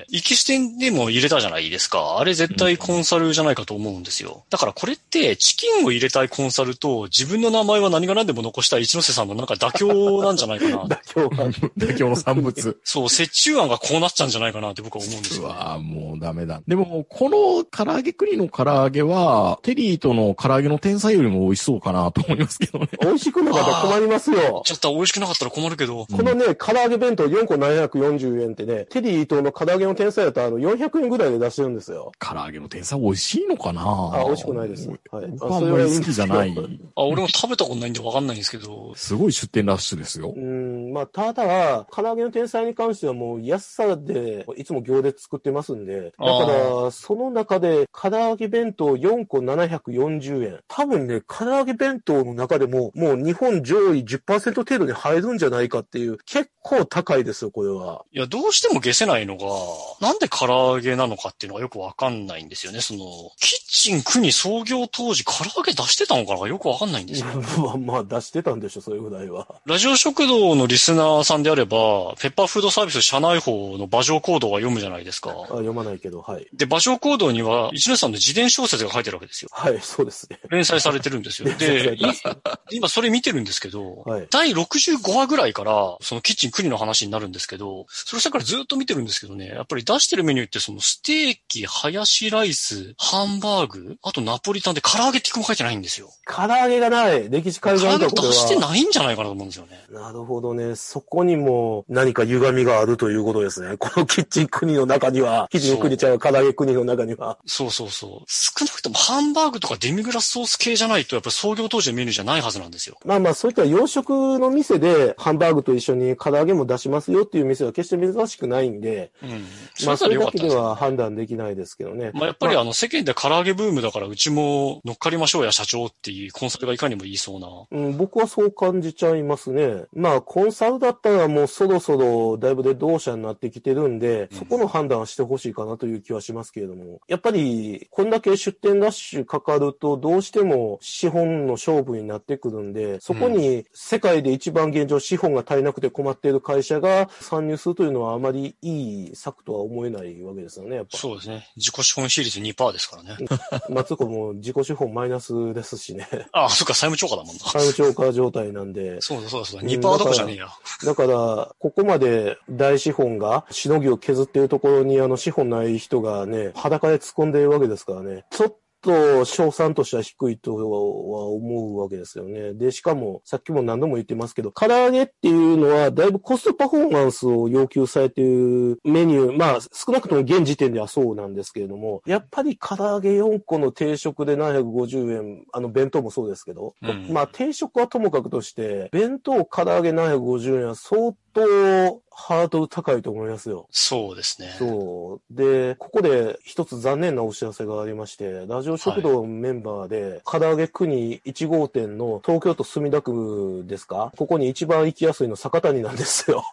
行き支店でも入れたじゃないですか。あれ絶対コンサルじゃないかと思うんですよ。だからこれって、チキンを入れたいコンサルと、自分の名前は何が何でも残したい一ノ瀬さんのなんか妥協なんじゃないかな。 妥協の産物。 そう、折衷案がこうなっちゃうんじゃないかなって僕は思うんですよ、ね。 うわぁ、もうダメだ。でも、この唐揚げ国の唐揚げは、テリーとの唐揚げの天才よりも美味しそうかなと思いますけどね。 美味しくなかったら困りますよ。 ちょっと美味しくなかったら困るけど。 このね、唐揚げ弁当4個740円ってね、テリーとの唐揚げの天才だったら400円ぐらいで出してるんですよ。 唐揚げの天才美味しいのかな？ 美味しくないです。 はい。僕はあんまり好きじゃない。 俺も食べたことないんでわかんないんですけど。 すごい出店ラッシュですよ。 ただ、唐揚げの天才に関してはもう安さでいつも行列作ってますんで、だから、その中で唐揚げ弁当4個740円。多分ね、唐揚げ弁当の中でももう日本上位 10% 程度に入るんじゃないかっていう、結構高いですよ、これは。 いや、どうしても消せないのが、なんで唐揚げなのかっていうのがよくわかんないんですよね。キッチン国創業当時唐揚げ出してたのかなよくわかんないんですよ。 まあ出してたんでしょ、そういうぐらいは。 ラジオ食堂のリスナーさんであれば、ペッパーフードサービス社内法の馬上行動は読むじゃないですか。 読まないけど、はい。 で、馬上行動には、一ノ瀬さんの自伝小説が書いてるわけですよ。 はい、そうですね。 連載されてるんですよ。で、今それ見てるんですけど、はい、第65話ぐらいから、そのキッチン国の話になるんですけど、それさからずっと見てるんですけどね、やっぱり出してるメニューってステーキ、ハヤシライス、ハンバーグ、あとナポリタンで唐揚げっても書いてないんですよ。 唐揚げがない。歴史改ざんとこれは。唐揚げ出してないんじゃないかなと思うんですよね。 なるほどね。そこにも何か歪みがあるということですね。このキッチン国の中には、キッチン国ちゃう唐揚げ国の中には。 そう。少なくともハンバーグとかデミグラスソース系じゃないと、やっぱり創業当時のメニューじゃないはずなんですよ。 まあ、そういった洋食の店で、ハンバーグと一緒に唐揚げも出しますよっていう店は決して珍しくないんで、それだけでは判断できないですけどね。 やっぱり世間で唐揚げブームだからうちも乗っかりましょうや社長っていうコンサルがいかにも言いそうな。 僕はそう感じちゃいますね。コンサルだったらもうそろそろだいぶで同社になってきてるんで、そこの判断はしてほしいかなという気はしますけれども、やっぱりこんだけ出店ラッシュかかるとどうしても資本の勝負になってくるんで、そこに世界で一番現状資本が足りなくて困っている会社が参入するというのはあまりいい策とは思えないわけですよね、やっぱ。 そうですね。自己資本比率 2% ですからね。 松子も自己資本マイナスですしね。 そっか、債務超過だもんな。 債務超過状態なんで。 そうだ。2% どころじゃねえや。 だから、ここまで大資本がしのぎを削っているところに資本ない人がね、裸で突っ込んでいるわけですからね。ちょっと賞賛としては低いとは思うわけですよね。で、しかも、さっきも何度も言ってますけど、唐揚げっていうのは、だいぶコストパフォーマンスを要求されているメニュー、少なくとも現時点ではそうなんですけれども、やっぱり唐揚げ4個の定食で750円、弁当もそうですけど、定食はともかくとして、弁当唐揚げ750円は相当ハードル高いと思いますよ。 そうですね。 そう。で、ここで一つ残念なお知らせがありまして、ラジオ食堂メンバーで、唐揚げ国1号店の東京都墨田区ですか？ここに一番行きやすいの坂谷なんですよ。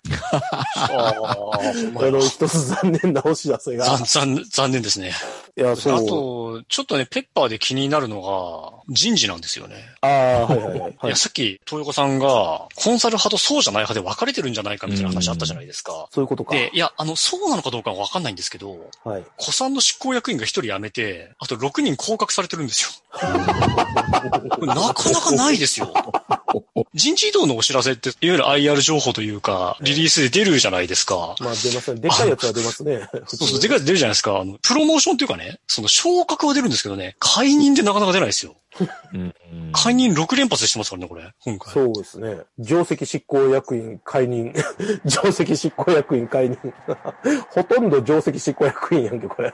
一つ残念なお知らせが。 残念ですね。 いや、そう。 あと、ちょっとね、ペッパーで気になるのが、人事なんですよね。 はい。 いや、さっき、東横さんが、コンサル派とそうじゃない派で分かれてるんじゃないかみたいな話あったじゃないですか。 そういうことか。 で、いや、そうなのかどうかは分かんないんですけど、 はい。 古参の執行役員が1人辞めて、あと6人降格されてるんですよ。これなかなかないですよ。人事異動のお知らせって、いわゆる IR 情報というか、リリースで出るじゃないですか。 出ますね。でっかいやつは出ますね。 そう、でかいやつ出るじゃないですか。プロモーションっていうかね、昇格は出るんですけどね、解任でなかなか出ないですよ。解任6連発してますからね、これ、今回。 そうですね。上席執行役員解任。上席執行役員解任。ほとんど上席執行役員やんけ、これ。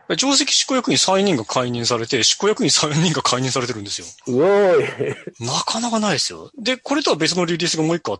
上席執行役員3人が解任されて、執行役員3人が解任されてるんですよ。 うおーい。 なかなかないですよ。で、これとは別のリリースがもう一個あって、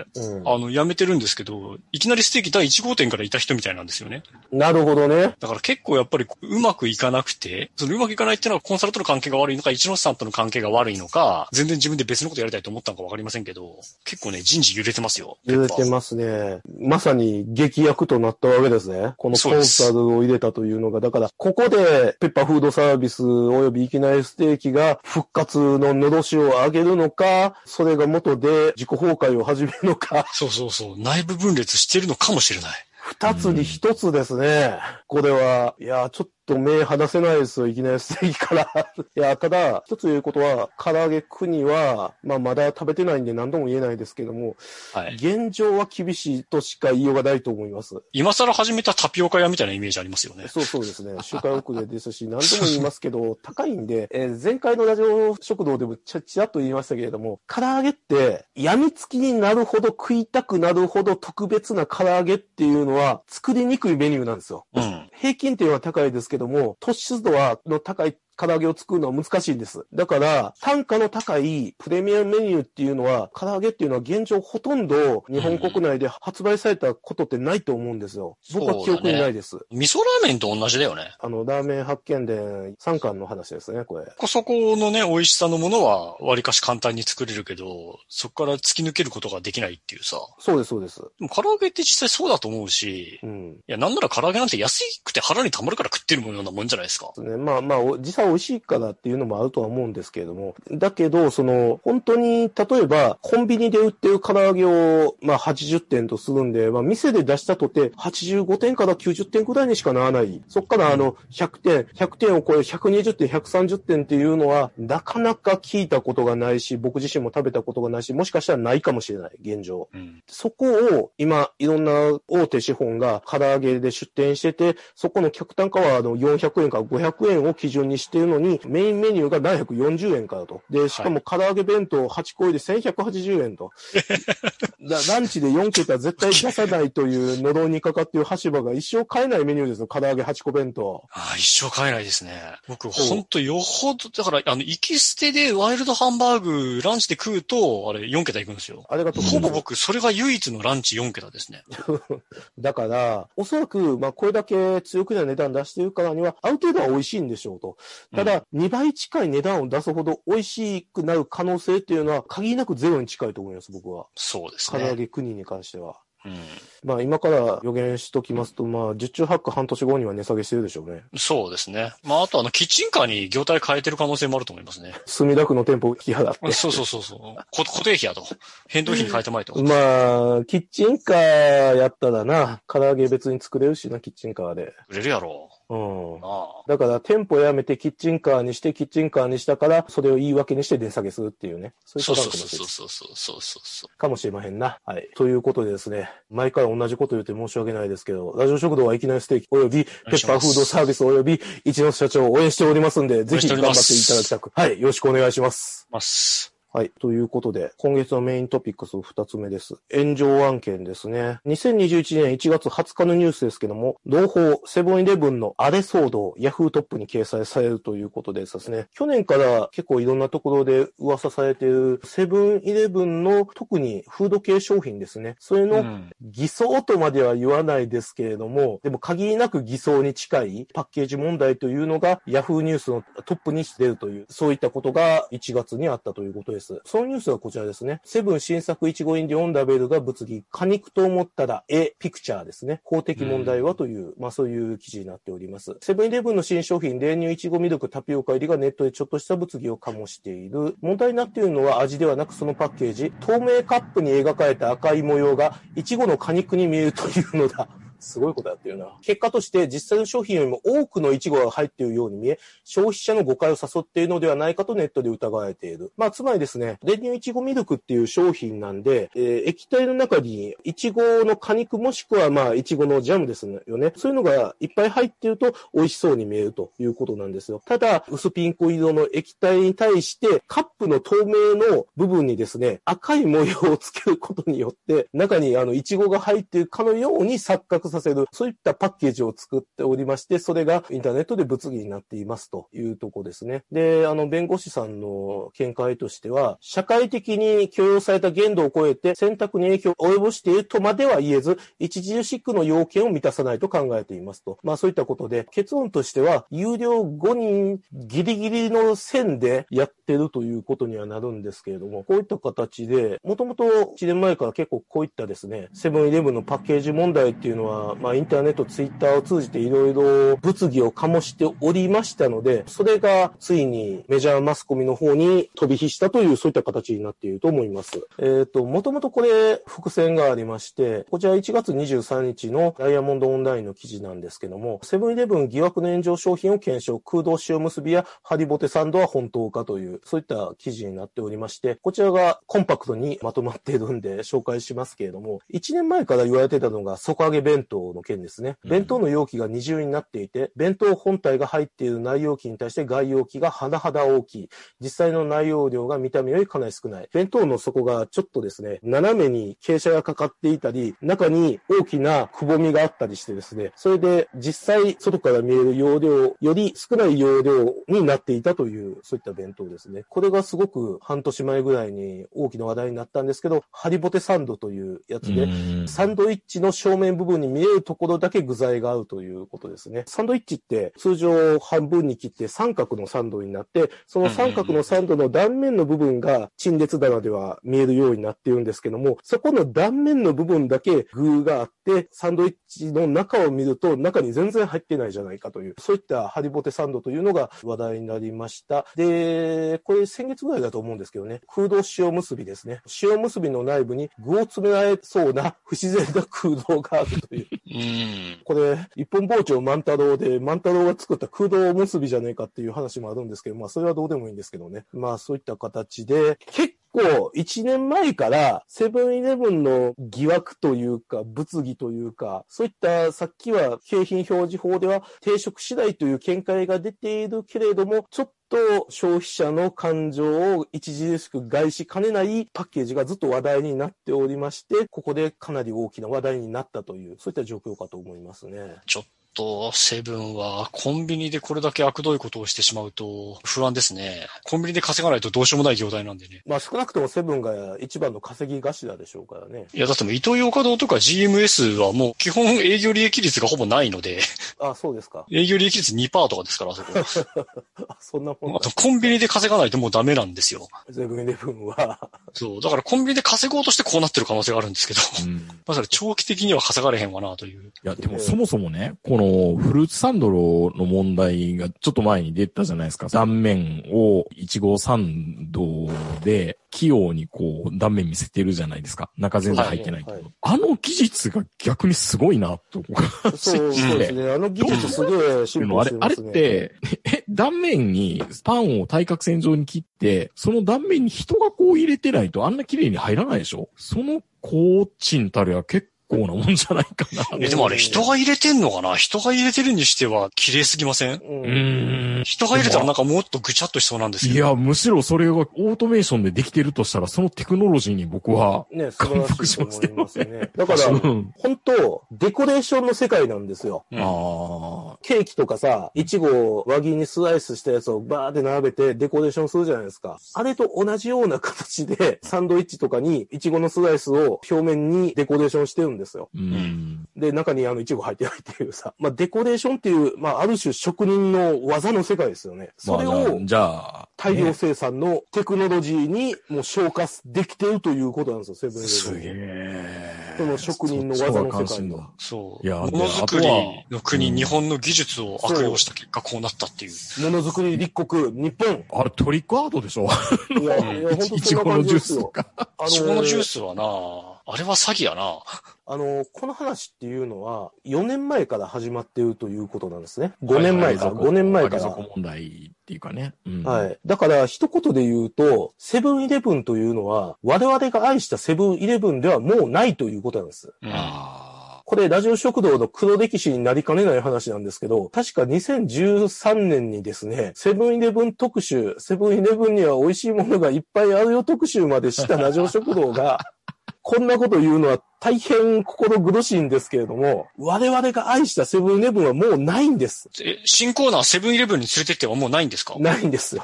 辞めてるんですけど、いきなりステーキ第1号店からいた人みたいなんですよね。 なるほどね。 だから結構やっぱりうまくいかなくて、そのうまくいかないっていうのはコンサルとの関係が悪いのか、一ノ瀬さんとの関係が悪いのか、全然自分で別のことやりたいと思ったのかわかりませんけど、結構ね、人事揺れてますよ。 揺れてますね。まさに劇薬となったわけですね。このコンサルを入れたというのが、だから、ここでペッパーフードサービス及びいきなりステーキが復活ののどしを上げるのか、それが元で自己崩壊を始めるのか。 そう。内部分裂してるのかもしれない。 二つに一つですね。これは、いや、ちょっと目離せないですよ、いきなりステーキから。いや、ただ、一つ言うことは、唐揚げ国は、まだ食べてないんで何度も言えないですけども、はい、現状は厳しいとしか言いようがないと思います。 今更始めたタピオカ屋みたいなイメージありますよね。 そうですね。周回遅れですし、何度も言いますけど、高いんで、前回のラジオ食堂でもちらっと言いましたけれども、唐揚げって、病みつきになるほど食いたくなるほど特別な唐揚げっていうのは、作りにくいメニューなんですよ。平均点は高いですけども、突出度の高い唐揚げを作るのは難しいんです。だから、単価の高いプレミアムメニューっていうのは、唐揚げっていうのは現状ほとんど日本国内で発売されたことってないと思うんですよ。僕は記憶にないです。 味噌ラーメンと同じだよね。 ラーメン発見伝3巻の話ですね、これ。 そこのね、美味しさのものは割かし簡単に作れるけど、そこから突き抜けることができないっていうさ。 そうです。 でも唐揚げって実際そうだと思うし、いや、なんなら唐揚げなんて安くて腹に溜まるから食ってるようなもんじゃないですか。 ね、実際美味しいからっていうのもあるとは思うんですけれども、だけど、本当に、例えば、コンビニで売ってる唐揚げを、80点とするんで、店で出したとて、85点から90点くらいにしかならない。そっから100点を超える120点、130点っていうのは、なかなか聞いたことがないし、僕自身も食べたことがないし、もしかしたらないかもしれない、現状。そこを、今、いろんな大手資本が唐揚げで出店してて、そこの客単価は400円から500円を基準にしているのに、メインメニューが740円からと。で、しかも唐揚げ弁当8個入り1180円と。ランチで4桁絶対出さないという喉にかかっている橋場が一生買えないメニューですよ、唐揚げ8個弁当。 一生買えないですね。僕、ほんとよほど、だから、行き捨てでワイルドハンバーグランチで食うと、4桁いくんですよ。 ありがとうございます。 いほぼ僕、それが唯一のランチ4桁ですね。 だから、おそらく、これだけ強くな値段出しているからには、ある程度は美味しいんでしょうと。ただ、2倍近い値段を出すほど美味しくなる可能性っていうのは、限りなくゼロに近いと思います、僕は。 そうですね。 唐揚げ国に関しては。今から予言しときますと、十中八九半年後には値下げしてるでしょうね。 そうですね。あとキッチンカーに業態変えてる可能性もあると思いますね。 墨田区の店舗引き払って。 そう。固定費やと。変動費に変えてまいと。 キッチンカーやったらな、唐揚げ別に作れるしな、キッチンカーで。 作れるやろ。 だから店舗やめてキッチンカーにして、キッチンカーにしたから、それを言い訳にして値下げするっていうね。そういうことかもしれない。 そう。 かもしれまへんな。はい。ということでですね、毎回同じこと言って申し訳ないですけど、ラジオ食堂はいきなりステーキ及びペッパーフードサービス及び一ノ瀬社長を応援しておりますんで、ぜひ頑張っていただきたく。はい。よろしくお願いします。はい。ということで、今月のメイントピックス2つ目です。炎上案件ですね。2021年1月20日のニュースですけども、同胞セブンイレブンのあれ騒動、ヤフートップに掲載されるということでですね、去年から結構いろんなところで噂されているセブンイレブンの特にフード系商品ですね。それの偽装とまでは言わないですけれども、でも限りなく偽装に近いパッケージ問題というのがヤフーニュースのトップに出るという、そういったことが1月にあったということです。そのニュースはこちらですね。セブン新作いちご飲料オンラベルが物議。果肉と思ったらピクチャーですね。法的問題はという、そういう記事になっております。セブンイレブンの新商品、練乳いちごミルクタピオカ入りがネットでちょっとした物議を醸している。問題になっているのは味ではなくそのパッケージ。透明カップに描かれた赤い模様がいちごの果肉に見えるというのだ。すごいことやってるな。結果として実際の商品よりも多くのイチゴが入っているように見え、消費者の誤解を誘っているのではないかとネットで疑われている。つまりですね、練乳いちごミルクっていう商品なんで、液体の中にイチゴの果肉もしくはイチゴのジャムですよね。そういうのがいっぱい入っていると美味しそうに見えるということなんですよ。ただ、薄ピンク色の液体に対してカップの透明の部分にですね、赤い模様をつけることによって、中にイチゴが入っているかのように錯覚ささせる、そういったパッケージを作っておりまして、それがインターネットで物議になっていますというところですね。で、弁護士さんの見解としては、社会的に許容された限度を超えて選択に影響を及ぼしているとまでは言えず、著しくの要件を満たさないと考えていますと。そういったことで、結論としては、有料5人ギリギリの線でやってるということにはなるんですけれども、こういった形で、もともと1年前から結構こういったですね、セブンイレブンのパッケージ問題っていうのは、インターネット、ツイッターを通じていろいろ物議を醸しておりましたので、それがついにメジャーマスコミの方に飛び火したという、そういった形になっていると思います。もともとこれ、伏線がありまして、こちら1月23日のダイヤモンドオンラインの記事なんですけども、セブンイレブン疑惑の炎上商品を検証、空洞塩結びやハリボテサンドは本当かという、そういった記事になっておりまして、こちらがコンパクトにまとまっているんで紹介しますけれども、1年前から言われてたのが底上げ弁当の件ですね。弁当の容器が二重になっていて、弁当本体が入っている内容器に対して外容器が甚だ大きい。実際の内容量が見た目よりかなり少ない。弁当の底がちょっとですね、斜めに傾斜がかかっていたり、中に大きなくぼみがあったりしてですね、それで実際外から見える容量より少ない容量になっていたという、そういった弁当ですね。これがすごく半年前ぐらいに大きな話題になったんですけど、ハリボテサンドというやつで、サンドイッチの正面部分に見えるところだけ具材が合うということですね。サンドイッチって通常半分に切って三角のサンドになって、その三角のサンドの断面の部分が陳列棚では見えるようになっているんですけども、そこの断面の部分だけ具があって、サンドイッチの中を見ると中に全然入ってないじゃないかという、そういったハリボテサンドというのが話題になりました。で、これ先月ぐらいだと思うんですけどね、空洞塩結びですね。塩結びの内部に具を詰められそうな不自然な空洞があるという。これ、一本包丁万太郎で、万太郎が作った空洞結びじゃねえかっていう話もあるんですけど、それはどうでもいいんですけどね。そういった形で、結構1年前からセブンイレブンの疑惑というか物議というか、そういったさっきは景品表示法では抵触次第という見解が出ているけれども、ちょっと消費者の感情を著しく害しかねないパッケージがずっと話題になっておりまして、ここでかなり大きな話題になったという、そういった状況かと思いますね。 ちょっとセブンはコンビニでこれだけ悪どいことをしてしまうと不安ですね。コンビニで稼がないとどうしようもない業態なんでね。 少なくともセブンが一番の稼ぎ頭でしょうからね。 いやだってもうイトーヨーカドーとか GMS はもう基本営業利益率がほぼないので。 そうですか。 営業利益率 2% とかですから、あそこ。 そんなもん。 あとコンビニで稼がないともうダメなんですよ。 セブンイレブンは。 そう。だからコンビニで稼ごうとしてこうなってる可能性があるんですけど。それ長期的には稼がれへんわなという。 いや、でもそもそもね、このフルーツサンドの問題がちょっと前に出たじゃないですか。断面をイチゴサンドで器用に断面見せてるじゃないですか。中全然入ってないけど。あの技術が逆にすごいなと。 そうですね。あの技術すごい進歩してますね。 あれって、断面にパンを対角線上に切って、その断面に人が入れてないとあんな綺麗に入らないでしょ？その工賃たるや結構なもんじゃないかな。 でもあれ人が入れてんのかな？人が入れてるにしては綺麗すぎません？人が入れたらなんかもっとぐちゃっとしそうなんですけど。 いや、むしろそれがオートメーションでできてるとしたら、そのテクノロジーに僕は感服しますね。だから、本当デコレーションの世界なんですよ。ケーキとかさ、イチゴを輪切りにスライスしたやつをバーって並べてデコレーションするじゃないですか。あれと同じような形で、サンドイッチとかにイチゴのスライスを表面にデコレーションしてるんですよ。で、中にイチゴ入ってないっていうさ。デコレーションっていう、ある種職人の技の世界ですよね。それを、 じゃあ、 大量生産のテクノロジーにもう昇華できているということなんですよ、セブンイレブン。 すげえ。 その職人の技の世界が。 そう。 いや、 ものづくりの国、日本の技術を悪用した結果こうなったっていう。 ものづくり立国、日本。 あれトリックアートでしょ？ いや、本当そんな感じですよ。 イチゴのジュースはな、あれは詐欺やな。 この話っていうのは、4年前から始まっているということなんですね。5年前から。5年前から。 問題っていうかね。 はい。だから、一言で言うと、セブンイレブンというのは、我々が愛したセブンイレブンではもうないということなんです。これ、ラジオ食堂の黒歴史になりかねない話なんですけど、確か2013年にですね、セブンイレブン特集、セブンイレブンには美味しいものがいっぱいあるよ特集までしたラジオ食堂が、こんなこと言うのは大変心苦しいんですけれども、我々が愛したセブンイレブンはもうないんです。 新コーナーセブンイレブンに連れてってはもうないんですか？ ないんですよ。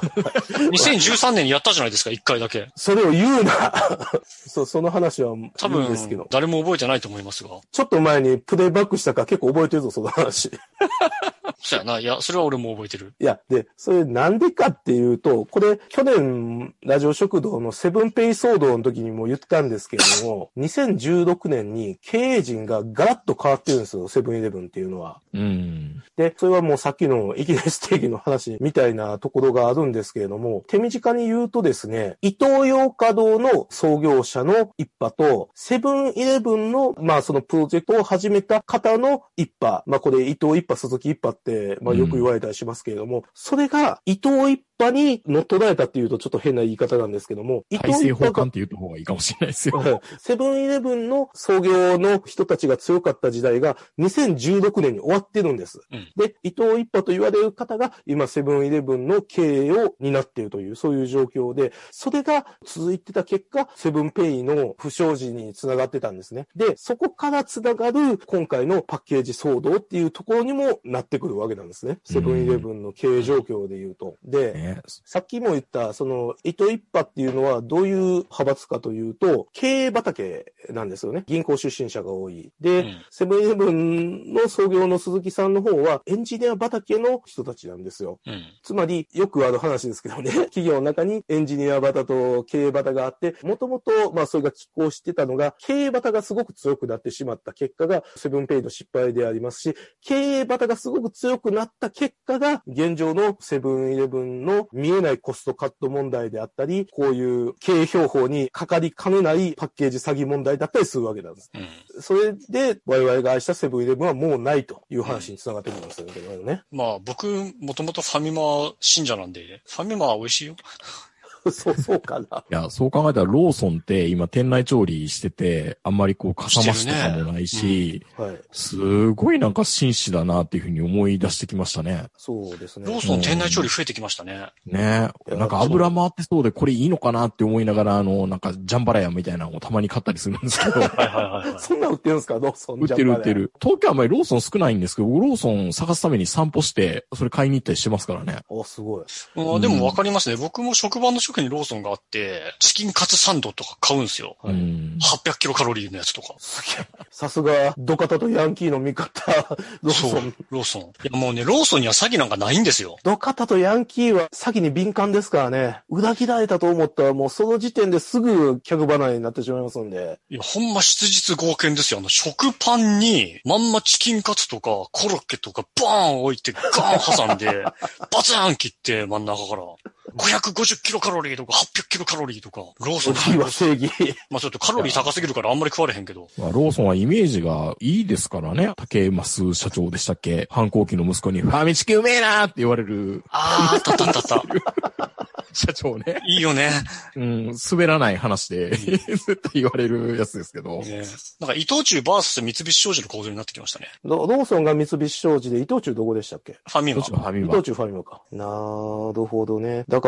2013年にやったじゃないですか、1回だけ。 それを言うな。その話は多分ですけど。 誰も覚えてないと思いますが。 ちょっと前にプレイバックしたから結構覚えてるぞ、その話。 そうやな。いや、それは俺も覚えてる。 いや、で、それなんでかっていうと、これ、去年、ラジオ食堂のセブンペイ騒動の時にも言ったんですけれども、2016年に経営陣がガラッと変わってるんですよ、セブンイレブンっていうのは。で、それはもうさっきのイギリス定義の話みたいなところがあるんですけれども、手短に言うとですね、イトーヨーカドーの創業者の一派と、セブンイレブンの、そのプロジェクトを始めた方の一派、これ伊藤一派、鈴木一派って、よく言われたりしますけれども、それが伊藤一派に乗っ取られたっていうとちょっと変な言い方なんですけども、 大政奉還って言った方がいいかもしれないですよ。 セブンイレブンの創業の人たちが強かった時代が2016年に終わってるんです。で、伊藤一派と言われる方が今セブンイレブンの経営を担っているという、そういう状況で、それが続いてた結果、セブンペイの不祥事につながってたんですね。で、そこからつながる今回のパッケージ騒動っていうところにもなってくるわけなんですね。セブンイレブンの経営状況で言うと。で、さっきも言った、その、伊藤一派っていうのはどういう派閥かというと、経営畑なんですよね。銀行出身者が多い。で、セブンイレブンの創業の鈴木さんの方はエンジニア畑の人たちなんですよ。つまり、よくある話ですけどね、企業の中にエンジニア畑と経営畑があって、もともと、それが拮抗してたのが、経営畑がすごく強くなってしまった結果が、セブンペイの失敗でありますし、経営畑がすごく強くなった結果が、現状のセブンイレブンの見えないコストカット問題であったり、こういう経営標法にかかりかねないパッケージ詐欺問題だったりするわけなんです。それで、我々が愛したセブンイレブンはもうないという話につながってくるんですよね。 僕、もともとファミマ信者なんで、ファミマは美味しいよ。 そうかな。 いや、そう考えたらローソンって今店内調理してて、あんまりこうかさ増しとかもないし、すごいなんか紳士だなっていうふうに思い出してきましたね。 そうですね。 ローソン店内調理増えてきましたね。 ねえ。なんか油回ってそうでこれいいのかなって思いながら、なんかジャンバラヤみたいなのをたまに買ったりするんですけど。 そんな売ってるんですか、ローソン。 売ってる。東京はあんまりローソン少ないんですけど、ローソン探すために散歩して、それ買いに行ったりしてますからね。 すごい。 でもわかりますね。僕も職場の近くにローソンがあって、チキンカツサンドとか買うんですよ。800キロカロリーのやつとか。 さすが、ドカタとヤンキーの味方、ローソン。 ローソン。いやもうね、ローソンには詐欺なんかないんですよ。 ドカタとヤンキーは詐欺に敏感ですからね。裏切られたと思ったらもうその時点ですぐ客離れになってしまいますんで。 いや、ほんま質実剛健ですよ。食パンに、まんまチキンカツとかコロッケとかバーン置いてガーン挟んで、バツン切って真ん中から。550キロカロリーとか800キロカロリーとか、ローソンは正義。 ちょっとカロリー高すぎるからあんまり食われへんけど。 ローソンはイメージがいいですからね。竹増社長でしたっけ？反抗期の息子にファミチキうめえなーって言われる。 あった。 社長ね。 いいよね。 滑らない話で、絶対言われるやつですけど。 なんか伊藤忠バース三菱商事の構造になってきましたね。 ローソンが三菱商事で伊藤忠どこでしたっけ？ ファミマ。 伊藤忠ファミマか。なるほどね。だから、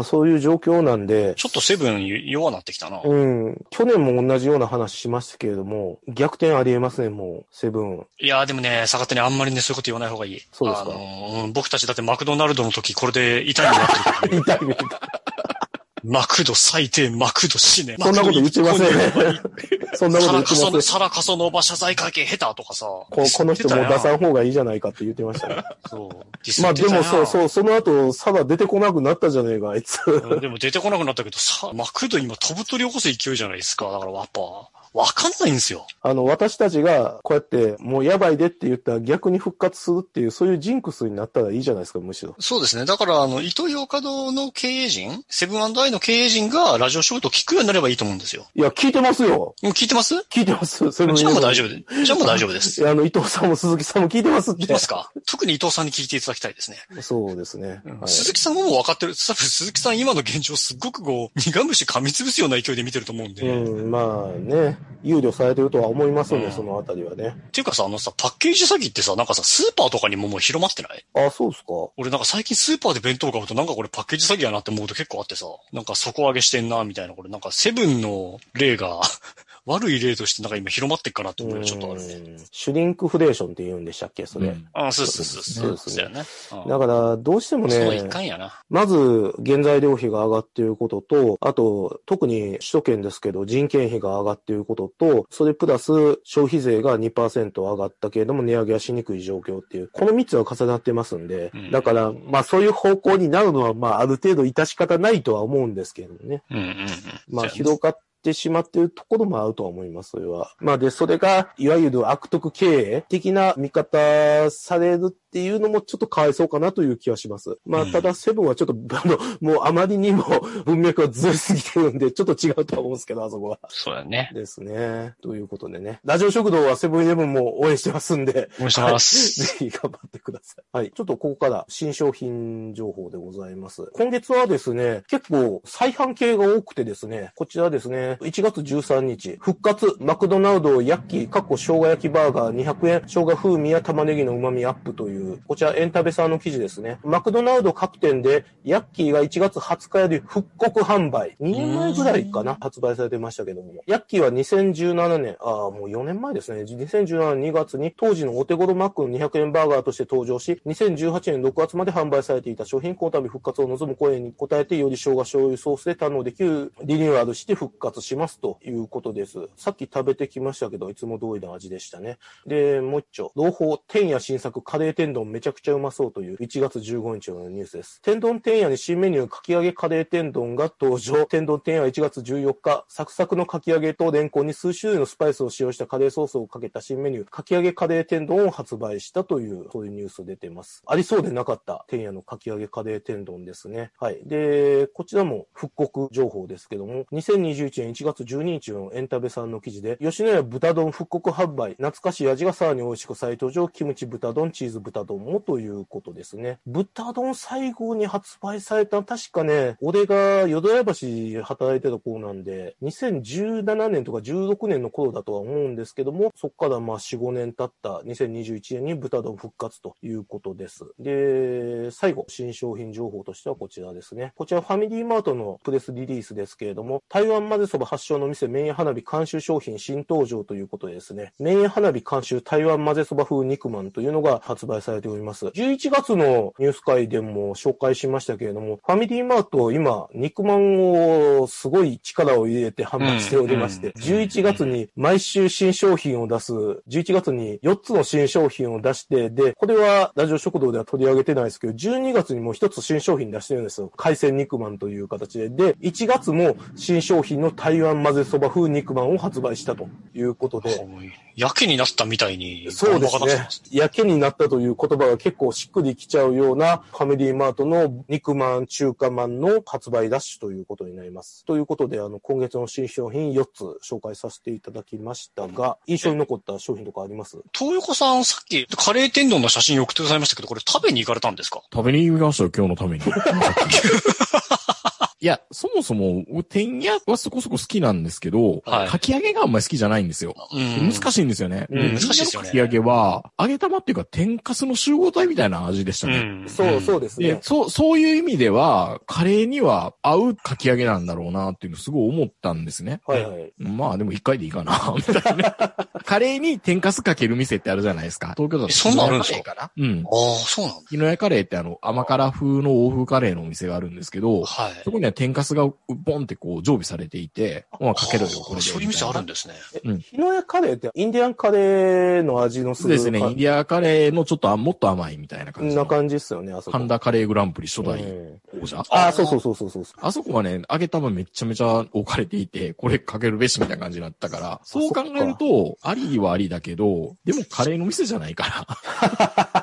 そういう状況なんで。 ちょっとセブン弱なってきたな。 去年も同じような話しましたけれども、逆転ありえますね、もう、セブン。 いやでもね、逆手にあんまりね、そういうこと言わない方がいい。 そうですか。 僕たちだってマクドナルドの時これで痛い目になってる。 痛い目だ。 マクド最低、マクド死ね。 そんなこと言ってません。そんなこと言ってません。 サラカソノバ謝罪会見下手とかさ。 この人も出さん方がいいじゃないかって言ってましたね。 そう。 でもその後、サラ出てこなくなったじゃねえか、あいつ。 でも出てこなくなったけど、マクド今飛ぶ鳥起こす勢いじゃないですか。だからやっぱ、わかんないんですよ。 私たちがこうやってもうやばいでって言ったら逆に復活するっていうそういうジンクスになったらいいじゃないですか、むしろ。 そうですね。だからイトーヨーカドーの経営陣、セブン&アイの経営陣がラジオショート聞くようになればいいと思うんですよ。 いや、聞いてますよ。 聞いてます？ 聞いてます。 じゃあもう大丈夫で。じゃあもう大丈夫です。 伊藤さんも鈴木さんも聞いてますって。 聞いてますか？特に伊藤さんに聞いていただきたいですね。 そうですね。 鈴木さんももう分かってる。多分鈴木さん今の現状すっごく苦虫噛みつぶすような勢いで見てると思うんで。 憂慮されてるとは思いますので、そのあたりはね。 っていうかさ、パッケージ詐欺ってさ、なんかさ、スーパーとかにももう広まってない？ あ、そうですか。 俺なんか最近スーパーで弁当買うとなんかこれパッケージ詐欺やなって思うと結構あってさ、なんか底上げしてんな、みたいな、これなんかセブンの例が悪い例としてなんか今広まってっかなって思うのちょっとあるね。 シュリンクフレーションって言うんでしたっけ、それ。 そうですね。 だから、どうしてもね、 そういかんやな。 まず、原材料費が上がっていることと、あと、特に首都圏ですけど、人件費が上がっていることと、それプラス、消費税が 2% 上がったけれども、値上げはしにくい状況っていう、この3つが重なってますんで、だから、まあ、そういう方向になるのは、まあ、ある程度致し方ないとは思うんですけどね。まあ、広がってしまっているところもあるとは思います、それは。まあ、で、それが、いわゆる悪徳経営的な見方されるっていうのもちょっとかわいそうかなという気はします。まあ、ただ、セブンはちょっと、もうあまりにも文脈がずれすぎてるんで、ちょっと違うとは思うんですけど、あそこは。 そうだね。 ですね。ということでね。ラジオ食堂はセブンイレブンも応援してますんで。 応援してます。 ぜひ頑張ってください。はい。ちょっとここから新商品情報でございます。今月はですね、結構再販系が多くてですね、こちらですね、1月13日、復活、マクドナルドヤッキー、生姜焼きバーガー200円、生姜風味や玉ねぎの旨味アップという、こちらエンタベさんの記事ですね。マクドナルド各店で、ヤッキーが1月20日より復刻販売。2年前ぐらいかな、発売されてましたけども。ヤッキーは2017年、もう4年前ですね。2017年2月に当時のお手頃マックの200円バーガーとして登場し、2018年6月まで販売されていた商品この度復活を望む声に応えて、より生姜醤油ソースで堪能できるリニューアルして復活しますということです。さっき食べてきましたけど、いつも通りの味でしたね。で、もう一丁、朗報、天屋新作カレー天丼めちゃくちゃうまそうという1月15日のニュースです。天丼天屋に新メニューかき揚げカレー天丼が登場。天丼天屋1月14日、サクサクのかき揚げとレンコンに数種類のスパイスを使用したカレーソースをかけた新メニュー、かき揚げカレー天丼を発売したという、そういうニュース出てます。ありそうでなかった天屋のかき揚げカレー天丼ですね。はい。で、こちらも復刻情報ですけども、2021年1月12日のエンタベさんの記事で、吉野家豚丼復刻販売、懐かしい味がさらに美味しく再登場、キムチ豚丼、チーズ豚丼もということですね。豚丼最後に発売された、確かね、俺が淀屋橋働いてた頃なんで、2017年とか16年の頃だとは思うんですけども、そっからまあ4、5年経った2021年に豚丼復活ということです。で、最後、新商品情報としてはこちらですね。こちらファミリーマートのプレスリリースですけれども、台湾まぜそば発祥の店麺屋花火監修商品新登場ということでですね、麺屋花火監修台湾まぜそば風肉まんというのが発売されております。11月のニュース会でも紹介しましたけれども、ファミリーマート今、肉まんをすごい力を入れて販売しておりまして、11月に毎週新商品を出す、11月に4つの新商品を出して、で、これはラジオ食堂では取り上げてないですけど、12月にも1つ新商品出してるんですよ。海鮮肉まんという形で。で、1月も新商品の台湾混ぜそば風肉まんを発売したということで。 やけになったみたいに。 そうですね。やけになったという言葉が結構しっくりきちゃうようなファミリーマートの肉まん、中華まんの発売ラッシュということになります。ということで、今月の新商品4つ紹介させていただきましたが、印象に残った商品とかあります？ 東横さん、さっきカレー天丼の写真送ってくださいましたけど、これ食べに行かれたんですか？ 食べに行きましたよ、今日のために。いや、そもそも、天屋はそこそこ好きなんですけど、はい、かき揚げがあんまり好きじゃないんですよ。難しいんですよね。 難しいですよね。 かき揚げは、揚げ玉っていうか、天かすの集合体みたいな味でしたね。 そうですね。 そういう意味では、カレーには合うかき揚げなんだろうなっていうのすごい思ったんですね。 はいはい。 まあでも一回でいいかな、みたいな。カレーに天かすかける店ってあるじゃないですか。東京だと。 そんなあるんですか？ ああ、 そうなんだ。 日野屋カレーって甘辛風の欧風カレーのお店があるんですけど、はい。そこには天かすがボンってこう常備されていて、まあかけろよ、これで。 そういう店あるんですね。 日野屋カレーってインディアンカレーの味のする。 そうですね。インディアンカレーのちょっともっと甘いみたいな感じ。 な感じですよね、あそこ。 神田カレーグランプリ初代王者。 そう。 あそこはね、揚げ玉めちゃめちゃ置かれていて、これかけるべしみたいな感じになったから、そう考えると、ありはありだけど、でもカレーの店じゃないから。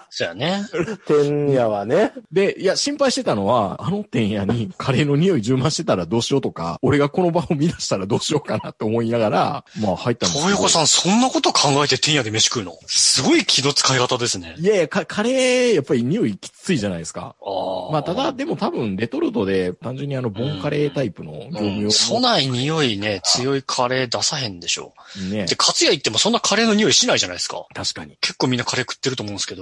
そうやね。 天屋はね。 で、いや、心配してたのは、天屋にカレーの匂い充満してたらどうしようとか、俺がこの場を乱したらどうしようかなって思いながら、まあ入ったんですけど。 東横さん、そんなこと考えて天屋で飯食うの？すごい気の使い方ですね。 いやいや、カレー、やっぱり匂いきついじゃないですか。まあ、ただ、でも多分、レトルトで、単純にボンカレータイプの業務用。 そない匂いね、強いカレー出さへんでしょ。ね。で、カツヤ行ってもそんなカレーの匂いしないじゃないですか。 確かに。 結構みんなカレー食ってると思うんですけど。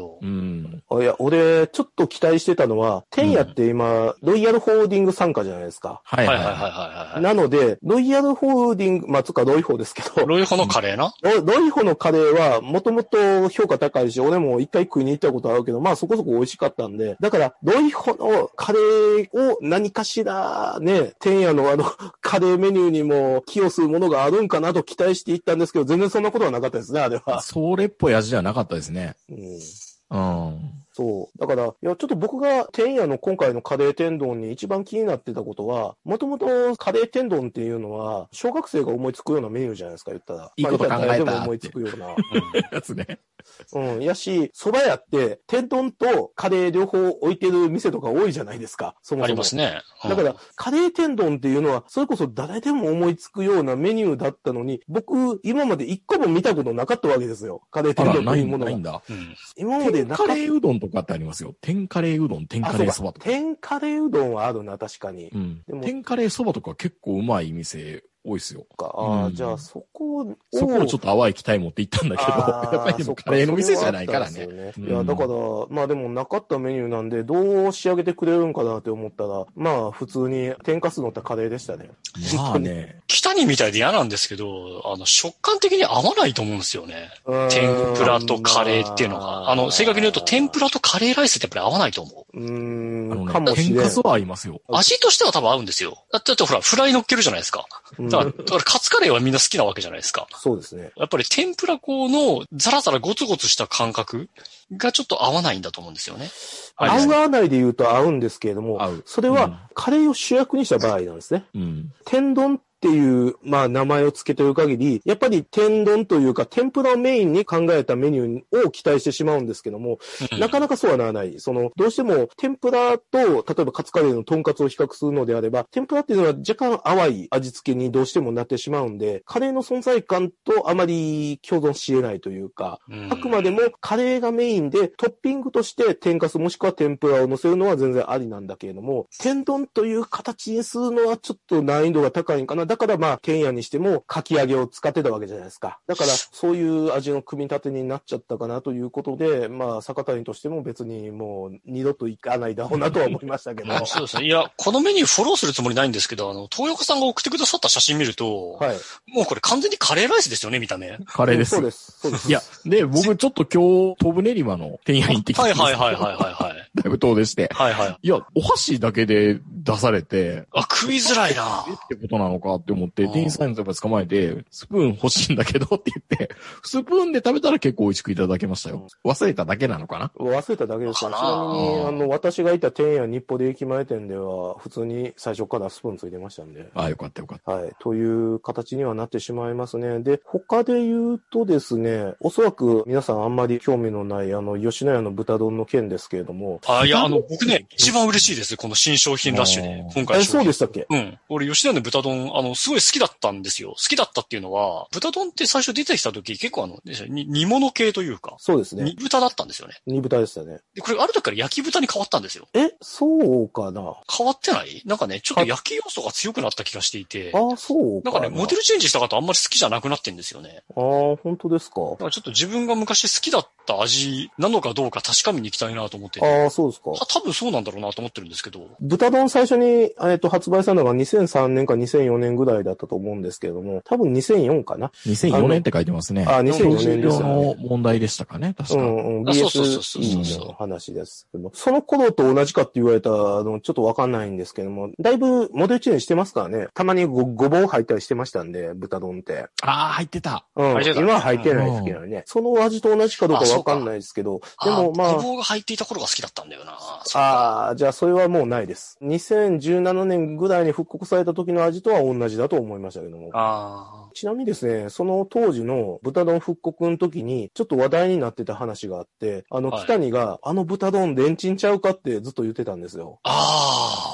ん。 いや、俺、ちょっと期待してたのは、天野って今、ロイヤルホールディング傘下じゃないですか。 はいはいはい。 なので、ロイヤルホールディング、まあ、つかロイホですけど。 ロイホのカレーな。 ロイホのカレーは、もともと評価高いし、俺も一回食いに行ったことあるけど、まあそこそこ美味しかったんで、だから、ロイホのカレーを何かしら、ね、天野のカレーメニューにも寄与するものがあるんかなと期待していったんですけど、全然そんなことはなかったですね、あれは。 それっぽい味じゃなかったですね。うん。 そう。だから、いや、ちょっと僕が天野の今回のカレー天丼に一番気になってたことは、もともとカレー天丼っていうのは、小学生が思いつくようなメニューじゃないですか、言ったら。 いいこと考えた。 誰でも思いつくような。 やつね。 うん。やし、蕎麦屋って、天丼とカレー両方置いてる店とか多いじゃないですか。そもそも。 ありますね。 だから、カレー天丼っていうのは、それこそ誰でも思いつくようなメニューだったのに、僕、今まで一個も見たことなかったわけですよ。カレー天丼というものが。 ないんだ。 今までなかった。 天カレーうどんとかってありますよ。天カレーうどん、天カレーそばとか。 天カレーうどんはあるな、確かに。 うん。でも天カレーそばとか結構うまい店多いですよ。 じゃあそこをちょっと淡い期待持って行ったんだけど、やっぱりでもカレーの店じゃないからね。 いや、だから、まあでもなかったメニューなんで、どう仕上げてくれるんかなって思ったら、まあ普通に天かす乗ったカレーでしたね。 まあね。 北にみたいで嫌なんですけど、食感的に合わないと思うんですよね。天ぷらとカレーっていうのが。正確に言うと天ぷらとカレーライスってやっぱり合わないと思う。 かもしれない。 天かすは合いますよ。 味としては多分合うんですよ。だってほら、フライ乗っけるじゃないですか。だからカツカレーはみんな好きなわけじゃないですか。 そうですね。 やっぱり天ぷら粉のザラザラゴツゴツした感覚がちょっと合わないんだと思うんですよね。 合わないで言うと合うんですけれども、それはカレーを主役にした場合なんですね。天丼っていう、まあ名前を付けてる限り、やっぱり天丼というか天ぷらをメインに考えたメニューを期待してしまうんですけども、なかなかそうはならない。どうしても天ぷらと、例えばカツカレーのトンカツを比較するのであれば、天ぷらっていうのは若干淡い味付けにどうしてもなってしまうんで、カレーの存在感とあまり共存し得ないというか、あくまでもカレーがメインでトッピングとして天かすもしくは天ぷらを乗せるのは全然ありなんだけれども、天丼という形にするのはちょっと難易度が高いんかな。だからまあ、天野にしてもかき揚げを使ってたわけじゃないですか。だから、そういう味の組み立てになっちゃったかなということで、まあ、坂谷としても別にもう二度と行かないだろうなとは思いましたけど。 そうですね。いや、このメニューフォローするつもりないんですけど、東横さんが送ってくださった写真見ると、もうこれ完全にカレーライスですよね、見た目。 カレーです。 そうです。そうです。 いや、で、僕ちょっと今日、東武練馬の天野に行ってきたんですよ。 はい。 だいぶ遠出して。いや、お箸だけで出されて。 食いづらいなってことなのかって思って、店員さんに捕まえて、スプーン欲しいんだけどって言って、スプーンで食べたら結構美味しくいただけましたよ。忘れただけなのかな？ 忘れただけですか。ちなみに、私がいた天野日暮里駅前店では、普通に最初からスプーンついてましたんで。 よかったよかった。 はい。という形にはなってしまいますね。で、他で言うとですね、おそらく皆さんあんまり興味のない、吉野家の豚丼の件ですけれども。 いや、僕ね、一番嬉しいです。この新商品ラッシュで、今回。 そうでしたっけ？ うん。俺、吉野家の豚丼、すごい好きだったんですよ。好きだったっていうのは、豚丼って最初出てきた時、結構煮物系というか。 そうですね。 煮豚だったんですよね。 煮豚でしたね。 で、これある時から焼き豚に変わったんですよ。 そうかな？ 変わってない？なんかね、ちょっと焼き要素が強くなった気がしていて。 そうかな。 なんかね、モデルチェンジした方あんまり好きじゃなくなってんですよね。 本当ですか。 だからちょっと自分が昔好きだった味なのかどうか確かめに行きたいなと思ってて。 そうですか。 多分そうなんだろうなと思ってるんですけど。 豚丼最初に、発売されたのが2003年か2004年ぐらいだったと思うんですけれども、多分2004かな。 2004年って書いてますね。 2004年ですよね。 の問題でしたかね、確か。 BSE の話ですけど、その頃と同じかって言われたのちょっとわかんないんですけども、だいぶモデルチェンジしてますからね。たまにごぼう入ったりしてましたんで、豚丼って。 入ってた。 今は入ってないですけどね。その味と同じかどうかわかんないですけど、でもまあ。 ごぼうが入っていた頃が好きだったんだよな。 じゃあそれはもうないです。2017年ぐらいに復刻された時の味とは同じだと思いましたけども。ちなみにですね、その当時の豚丼復刻の時に、ちょっと話題になってた話があって、北谷が、豚丼レンチンちゃうかってずっと言ってたんですよ。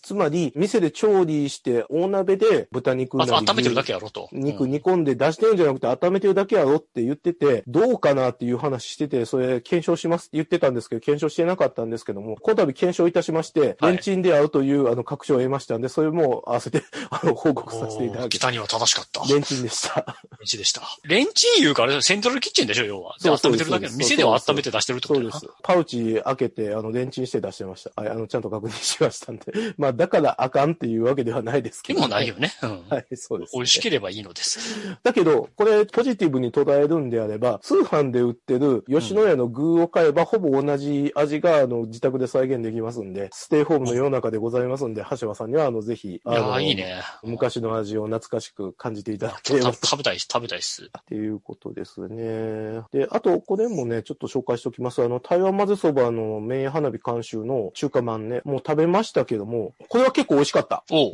つまり、店で調理して大鍋で豚肉なり温めてるだけやろと。 肉煮込んで出してるんじゃなくて温めてるだけやろって言ってて、どうかなっていう話してて、それ検証しますって言ってたんですけど、検証してなかったんですけども、この度検証いたしまして、レンチンであるという確証を得ましたんで、それも合わせて報告させていただきます。 北には正しかった。 レンチンでした。 レンチンでした。レンチン言うからセントラルキッチンでしょ、要は。で、温めてるだけ。店では温めて出してるってことだな。 そうです。パウチ開けて、レンチンして出してました。はい、ちゃんと確認しましたんで。まあ、だからあかんっていうわけではないですけど。 でもないよね。うん。 はい、そうです、ね。 美味しければいいのです。 だけど、これ、ポジティブに捉えるんであれば、通販で売ってる吉野家の具を買えば、ほぼ同じ味が、自宅で再現できますんで、ステイホームの世の中でございますんで、橋場さんには、ぜひ、 いいね。 昔の味を懐かしく感じていただければ。 食べたいっす。 っていうことですね。で、あと、これもね、ちょっと紹介しておきます。台湾混ぜそばの麺屋花火監修の中華まんね、もう食べましたけども、これは結構美味しかった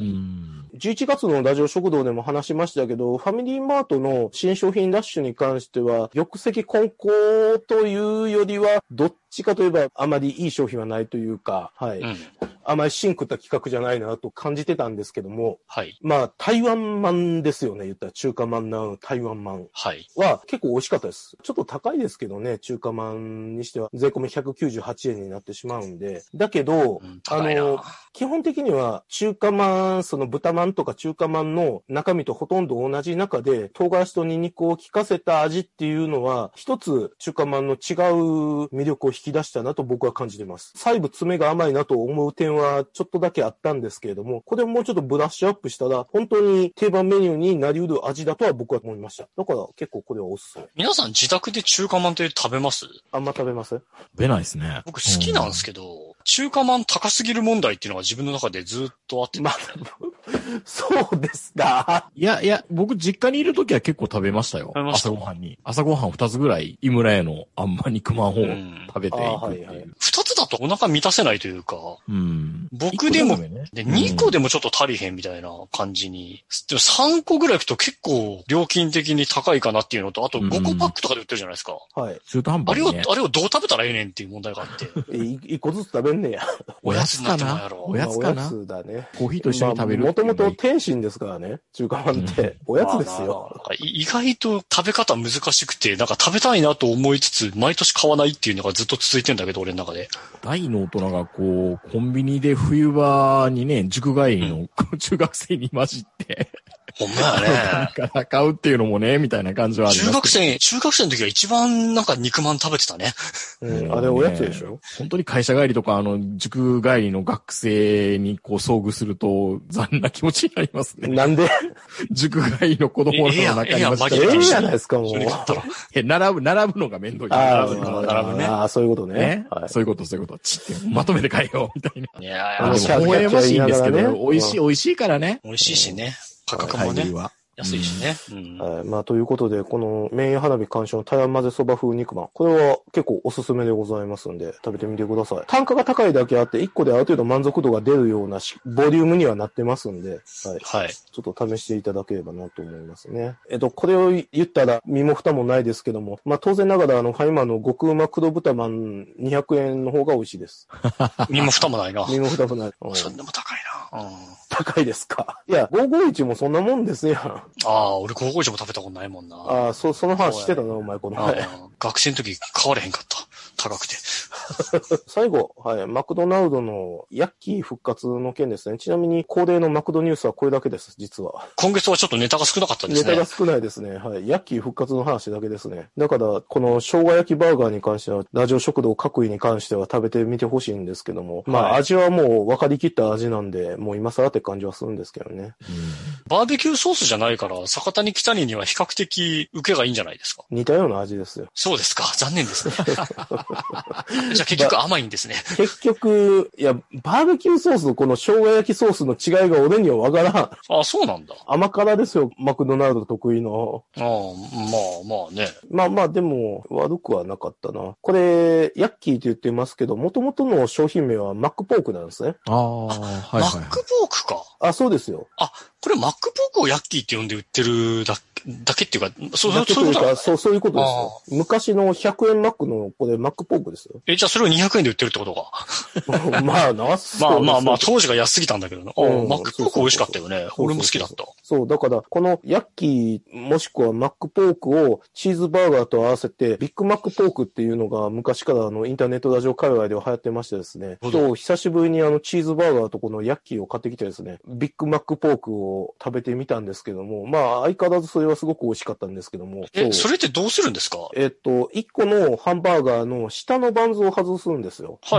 。11月のラジオ食堂でも話しましたけど、ファミリーマートの新商品ラッシュに関しては、玉石混交というよりは、どっちかといえばあまりいい商品はないというか、はい。あまりシンクった企画じゃないなと感じてたんですけども、 はい。 まあ、台湾まんですよね、言ったら中華まんな台湾まん。 はい。 は結構美味しかったです。ちょっと高いですけどね、中華まんにしては税込み198円になってしまうんで。だけど、基本的には中華まん、その豚まんとか中華まんの中身とほとんど同じ中で、唐辛子とニンニクを効かせた味っていうのは、一つ中華まんの違う魅力を引き出したなと僕は感じています。細部詰めが甘いなと思う点はちょっとだけあったんですけれども、これもうちょっとブラッシュアップしたら、本当に定番メニューになり得る味だとは僕は思いました。だから結構これはおすすめ。 皆さん自宅で中華まんって食べます？ あんま食べます？ 食べないですね。 僕好きなんですけど、中華まん高すぎる問題っていうのが自分の中でずっとあって。 まあ、そうですか。 いや、僕実家にいるときは結構食べましたよ。朝ごはんに。朝ごはん2つぐらい、井村屋のあんま肉まんを食べていくっていう。 2つだとお腹満たせないというか、僕でも、2個でもちょっと足りへんみたいな感じに。でも3個ぐらいいくと結構料金的に高いかなっていうのと、あと5個パックとかで売ってるじゃないですか。 はい。 中途半端にね。 あれをどう食べたらええねんっていう問題があって。 1個ずつ食べんねや。 おやつかな？おやつかな？ おやつだね。 コーヒーと一緒に食べる。 もともと天津ですからね。中華まんって。おやつですよ。 意外と食べ方難しくて、なんか食べたいなと思いつつ、毎年買わないっていうのがずっと続いてんだけど、俺の中で。 大の大人がこう、コンビニで冬場にね、塾帰りの中学生に混じって、 ほんまやね。 から買うっていうのもね、みたいな感じはあります。 中学生の時は一番なんか肉まん食べてたね。 あれおやつでしょ？ 本当に会社帰りとか、塾帰りの学生にこう遭遇すると、残念な気持ちになりますね。 なんで？ 塾帰りの子供の中に混じって。 いいじゃないですか、もう。 並ぶのがめんどい。 並ぶね。 ああ、そういうことね。 そういうこと。ちってまとめて買えよ、みたいな。 いやでも、微笑ましいんですけど、美味しいからね。 美味しいしね。価格もね。安いしね。 まあ、ということで、この麺屋花火監修の台湾混ぜそば風肉まん。これは結構おすすめでございますんで、食べてみてください。単価が高いだけあって、1個である程度満足度が出るようなボリュームにはなってますんで、はい。ちょっと試していただければなと思いますね。これを言ったら身も蓋もないですけども、まあ当然ながらファイマの極うま黒豚まん200円の方が美味しいです。 身も蓋もないな。 身も蓋もない。 そんなも高いな。 高いですか。いや、551もそんなもんですやん。 俺551も食べたことないもんな。 その話してたな、お前、この前。 学生の時買われへんかった。高くて。 最後、マクドナルドのヤッキー復活の件ですね。ちなみに恒例のマクドニュースはこれだけです、実は。 今月はちょっとネタが少なかったですね。 ネタが少ないですね。ヤッキー復活の話だけですね。だから、この生姜焼きバーガーに関しては、ラジオ食堂各位に関しては食べてみてほしいんですけども。まあ、味はもう分かりきった味なんで、もう今更って感じはするんですけどね。 バーベキューソースじゃないから、酒谷北には比較的受けがいいんじゃないですか。 似たような味ですよ。 そうですか。残念ですね。じゃあ結局甘いんですね。 結局、いや、バーベキューソースとこの生姜焼きソースの違いが俺にはわからん。 あ、そうなんだ。 甘辛ですよ、マクドナルド得意の。 まあね。 まあでも、悪くはなかったな。これ、ヤッキーって言ってますけど、元々の商品名はマックポークなんですね。 マックポークか。 そうですよ。 これ MacBook をヤッキーって呼んで売ってるだけっていうか、そういうことだからそういうことですよ。昔の100円 Mac のこれ MacBook ですよ。 じゃあそれを200円で売ってるってことか。 まあな、 まあ、当時が安すぎたんだけどな。MacBook 美味しかったよね。俺も好きだった。 そう、だから、このヤッキー、もしくは MacPork をチーズバーガーと合わせて、ビッグマックポークっていうのが昔からインターネットラジオ界隈では流行ってましてですね。今日久しぶりにチーズバーガーとこのヤッキーを買ってきてですね、ビッグマックポークを食べてみたんですけども、まあ相変わらずそれはすごく美味しかったんですけども。 それってどうするんですか ？1個のハンバーガーの下のバンズを外すんですよ。 はい。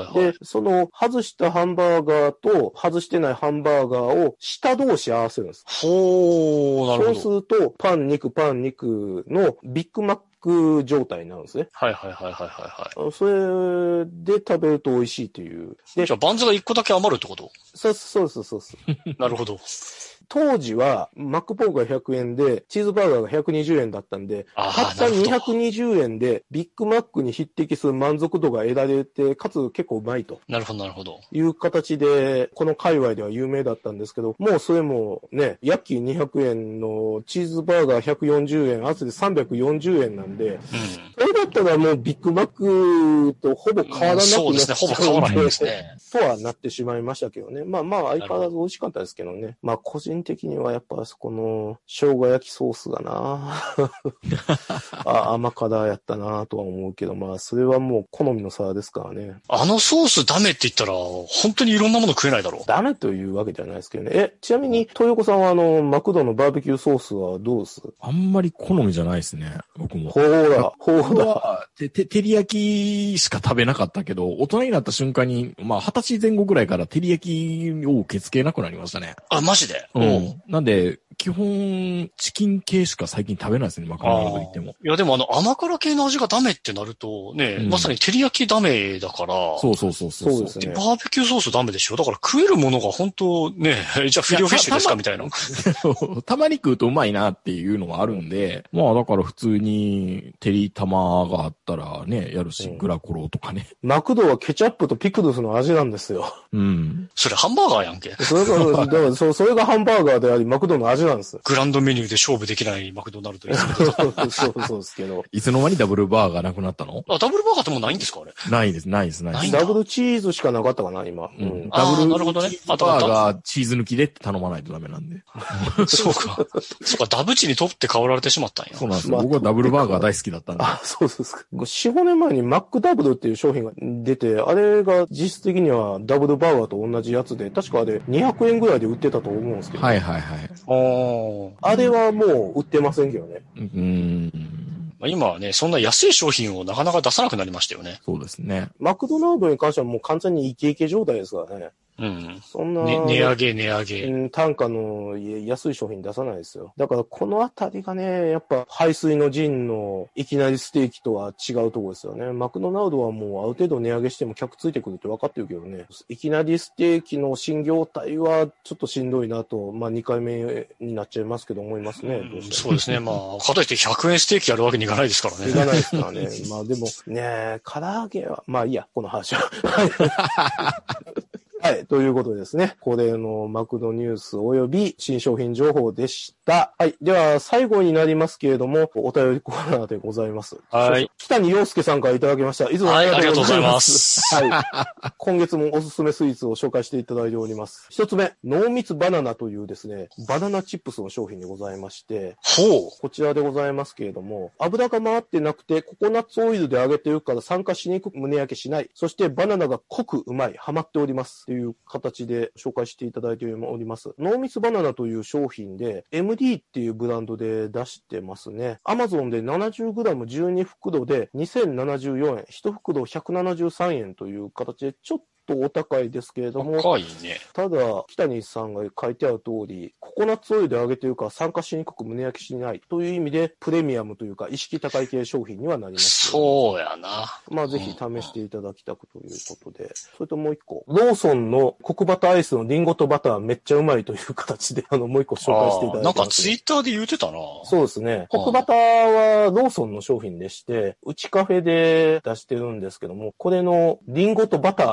で、その外したハンバーガーと外してないハンバーガーを下同士合わせるんです。 ほー、なるほど。 そうすると、パン肉のビッグマック状態になるんですね。 はい。 それで食べると美味しいという。 じゃあバンズが1個だけ余るってこと？ そうです。 なるほど。 当時は、マックポークが100円で、チーズバーガーが120円だったんで、たった220円で、ビッグマックに匹敵する満足度が得られて、かつ結構うまいと。 なるほど。 いう形で、この界隈では有名だったんですけど、もうそれもね、ヤッキー200円のチーズバーガー140円、合わせて340円なんで、それだったらもうビッグマックとほぼ変わらなくなっちゃう、 そうですね、ほぼ変わらないですね。 とはなってしまいましたけどね。まあ相変わらず美味しかったですけどね。まあ個人的にはやっぱそこの生姜焼きソースがな甘辛やったなとは思うけど、まあそれはもう好みの差ですからね。 あのソースダメって言ったら本当にいろんなもの食えないだろう。 ダメというわけじゃないですけどね。ちなみに豊子さんはマクドのバーベキューソースはどうです？ あんまり好みじゃないですね。僕も。 ほーら。 照り焼きしか食べなかったけど、大人になった瞬間に、まあ20歳前後ぐらいから照り焼きを受け付けなくなりましたね。 あ、マジで？ なんで、基本、チキン系しか最近食べないですね、マクドナルド行っても。 いや、でも甘辛系の味がダメってなると、ね、まさに照り焼きダメだから。 そうですね。 バーベキューソースダメでしょ？だから食えるものが本当ね、じゃあフィレオフィッシュですかみたいな。 たまに食うとうまいなっていうのはあるんで、まあだから普通に照り玉があったらね、やるし、グラコロとかね。 マクドはケチャップとピクルスの味なんですよ。 それハンバーガーやんけ。 それがハンバーガーであり、マクドの味なんです。 グランドメニューで勝負できないマクドナルドそうですけど。 いつの間にダブルバーガーなくなったの？ ダブルバーガーってもうないんですかあれ？ ないです。 ダブルチーズしかなかったかな、今。 ダブルなるほどね。 チーズバーガーチーズ抜きでって頼まないとダメなんで。 そうか、ダブチに取って変わられてしまったんや。 そうなんですよ。僕はダブルバーガー大好きだったんで。 そうですか。4、5年前にマックダブルっていう商品が出て、あれが実質的にはダブルバーガーと同じやつで、確かあれ200円ぐらいで売ってたと思うんですけど。 はい。 あれはもう売ってませんけどね。 今はね、そんな安い商品をなかなか出さなくなりましたよね。 そうですね。 マクドナルドに関してはもう完全にイケイケ状態ですからね。そんな、 値上げ。 単価の安い商品出さないですよ。だからこのあたりがね、やっぱ排水の陣のいきなりステーキとは違うところですよね。マクドナルドはもうある程度値上げしても客ついてくるって分かってるけどね。いきなりステーキの新業態はちょっとしんどいなと、まあ2回目になっちゃいますけど思いますね。 そうですね。まあ、かといって100円ステーキやるわけにいかないですからね。 いかないですからね。まあでもね、唐揚げは、まあいいや、この話は。はい。ということでですね。恒例のマクドニュース及び新商品情報でした。はい。では、最後になりますけれども、お便りコーナーでございます。 はい。 北谷陽介さんからいただきました。いつもありがとうございます。はい。今月もおすすめスイーツを紹介していただいております。一つ目、濃密バナナというですね、バナナチップスの商品でございまして、こちらでございますけれども、油が回ってなくて、ココナッツオイルで揚げてるから酸化しにくく胸焼けしない。そしてバナナが濃くうまい、ハマっております。という形で紹介していただいております。濃密バナナという商品で MD っていうブランドで出してますね。Amazon で 70g12 袋で2074円、1袋173円という形でちょっとお高いですけれども、 高いね。 ただ北谷さんが書いてある通り、ココナッツオイルで揚げてるから酸化しにくく胸焼きしないという意味でプレミアムというか意識高い系商品にはなります。 そうやな。 まあぜひ試していただきたくということで、それともう一個、ローソンのコクバターアイスのリンゴとバターめっちゃうまいという形でもう一個紹介していただいてます、ね。 なんかツイッターで言うてたな。 そうですね。コクバターはローソンの商品でして、うちカフェで出してるんですけども、これのリンゴとバターですね。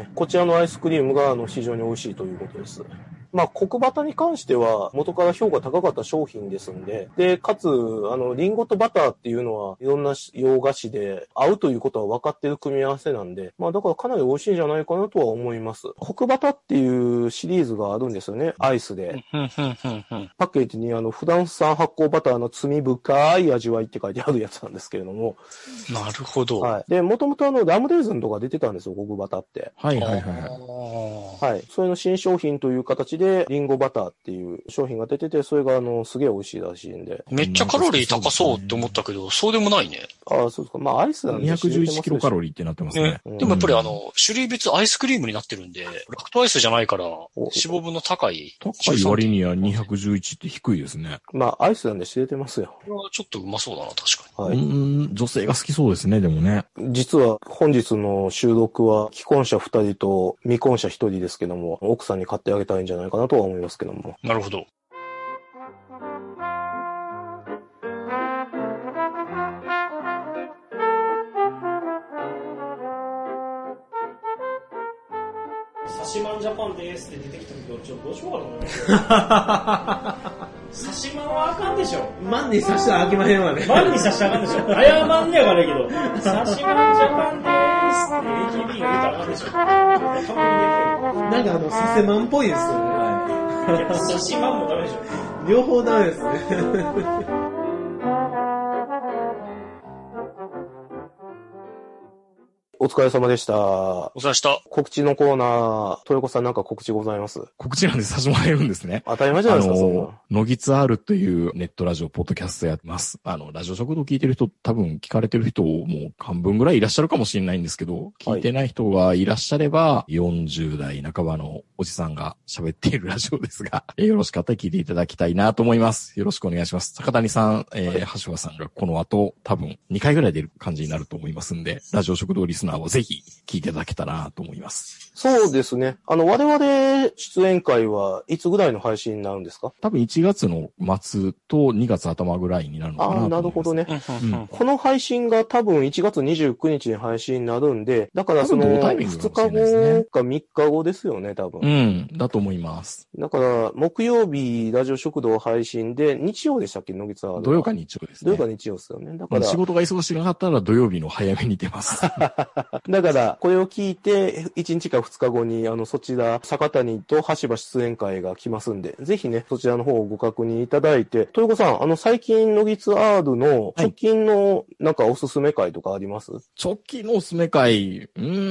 ね。こちらのアイスクリームが非常に美味しいということです。まあ、コクバタに関しては元から評価高かった商品ですんで、で、かつ、リンゴとバターっていうのはいろんな洋菓子で合うということは分かってる組み合わせなんで、まあ、だからかなり美味しいんじゃないかなとは思います。コクバタっていうシリーズがあるんですよね、アイスで。パッケージにフランス産発酵バターの罪深い味わいって書いてあるやつなんですけれども。 なるほど。 はい。で、もともとラムレーズンとか出てたんですよ、コクバタって。 はいはいはい。 はい。それの新商品という形で、リンゴバターっていう商品が出てて、それがすげえ美味しいらしいんで。 めっちゃカロリー高そうって思ったけど、そうでもないね。 ああ、そうですか。まあ、アイスなんで。 211キロカロリーってなってますね。 でもやっぱり種類別アイスクリームになってるんで、ラクトアイスじゃないから、脂肪分の高い割には211って低いですね。 まあ、アイスなんで知れてますよ。 これはちょっとうまそうだな、確かに。 はい。女性が好きそうですね、でもね。 実は、本日の収録は、既婚者2人と未婚者1人ですけども、奥さんに買ってあげたいんじゃないかなとは思いますけども。 なるほど。 サシマンジャパンですって出てきたけど、どうしようかな。サシマンはあかんでしょ。 マンに刺したらあきまへんわね。 マンに刺したらあかんでしょ。あやまんねやからいいけど、サシマンジャパンでーすって AKB が出たらあかんでしょ。 なんかサセマンっぽいですよね。 いや、サシマンもダメでしょ。 両方ダメですね。 お疲れ様でした。 お疲れ様でした。 告知のコーナー、豊子さんなんか告知ございます？ 告知なんでさせてもらえるんですね。 当たり前じゃないですか、そんな。 のぎつ R というネットラジオ、ポッドキャストやってます。ラジオ食堂聞いてる人、多分聞かれてる人もう半分ぐらいいらっしゃるかもしれないんですけど、聞いてない人がいらっしゃれば、40代半ばのおじさんが喋っているラジオですが、よろしかったら聞いていただきたいなと思います。よろしくお願いします。坂谷さん、橋場さんがこの後、多分2回ぐらい出る感じになると思いますんで、ラジオ食堂リスナーをぜひ聞いていただけたらなと思います。 そうですね。我々出演会はいつぐらいの配信になるんですか？ 多分1月の末と2月頭ぐらいになるのかなと思います。 なるほどね。この配信が多分1月29日に配信になるんで、だからその2日後か3日後ですよね、多分。 うん、だと思います。 だから木曜日ラジオ食堂配信で、日曜でしたっけ、野木さんは。 土曜か日曜ですね。 土曜か日曜ですよね。だから仕事が忙しくなかったら土曜日の早めに出ます。 だからこれを聞いて1日か2日後にそちら坂谷と橋場出演会が来ますんで、ぜひねそちらの方をご確認いただいて、豊子さん最近のぎつ R の直近のなんかおすすめ会とかあります？ 直近のおすすめ会、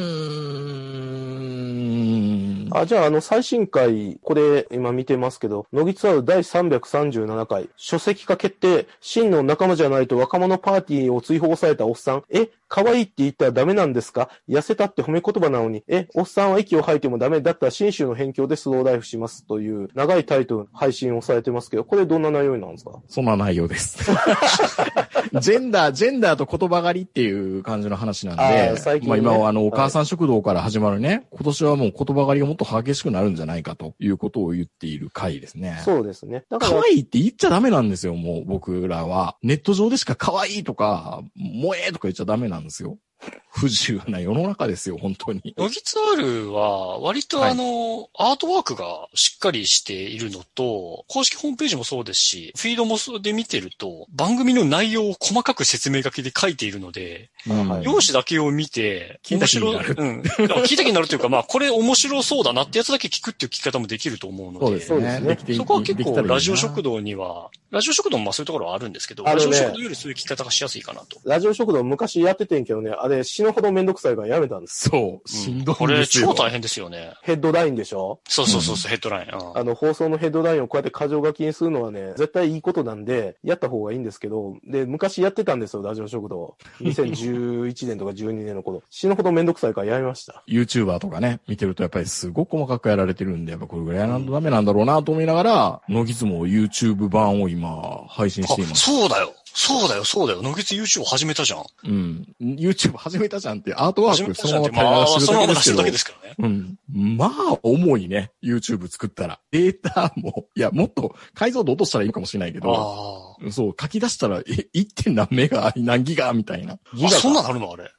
じゃあ最新回これ今見てますけど、のぎつ R 第337回書籍化決定、真の仲間じゃないと若者パーティーを追放されたおっさん、可愛いって言ったらダメなんですか？痩せたって褒め言葉なのに、おっさんは息を吐いてもダメだったら信州の辺境でスローライフしますという長いタイトル配信をされてますけど、これどんな内容なんですか？ そんな内容です。ジェンダーと言葉狩りっていう感じの話なんで、 最近ね、 今はお母さん食堂から始まるね、今年はもう言葉狩りがもっと激しくなるんじゃないかということを言っている回ですね。 そうですね。 だから可愛いって言っちゃダメなんですよ、もう僕らは。ネット上でしか可愛いとか、萌えとか言っちゃダメなんですよ。不自由な世の中ですよ、本当に。 のぎつ R は、割とアートワークがしっかりしているのと、公式ホームページもそうですし、フィードもで見てると、番組の内容を細かく説明書きで書いているので、用紙だけを見て、 聞いた気になる。 聞いた気になるというか、これ面白そうだなってやつだけ聞くっていう聞き方もできると思うので、 そうですね。 そこは結構ラジオ食堂には、ラジオ食堂もそういうところはあるんですけど、ラジオ食堂よりそういう聞き方がしやすいかなと。 ラジオ食堂昔やっててんけどね、あれ死ぬほどめんどくさいからやめたんです。 そう、しんどいんですよ。 これ超大変ですよね。 ヘッドラインでしょ？ そう、ヘッドライン。 放送のヘッドラインをこうやって箇条書きにするのはね、絶対いいことなんで、やった方がいいんですけど、で、昔やってたんですよ、ラジオ食堂。2011年とか12年の頃。死ぬほどめんどくさいからやめました。 YouTuber とかね、見てるとやっぱりすごく細かくやられてるんで、やっぱこれぐらいやらんとダメなんだろうなと思いながら、のぎつも YouTube 版を今、配信しています。 そうだよ。のぎつ YouTube 始めたじゃん。 YouTube 始めたじゃんってアートワークそのままそのまま出してるだけですからね。 まあ、重いね。YouTube 作ったら。データも、いや、もっと解像度落としたらいいかもしれないけど、そう、書き出したら、1. 何メガ、何ギガみたいな。 そんなのあるのあれ。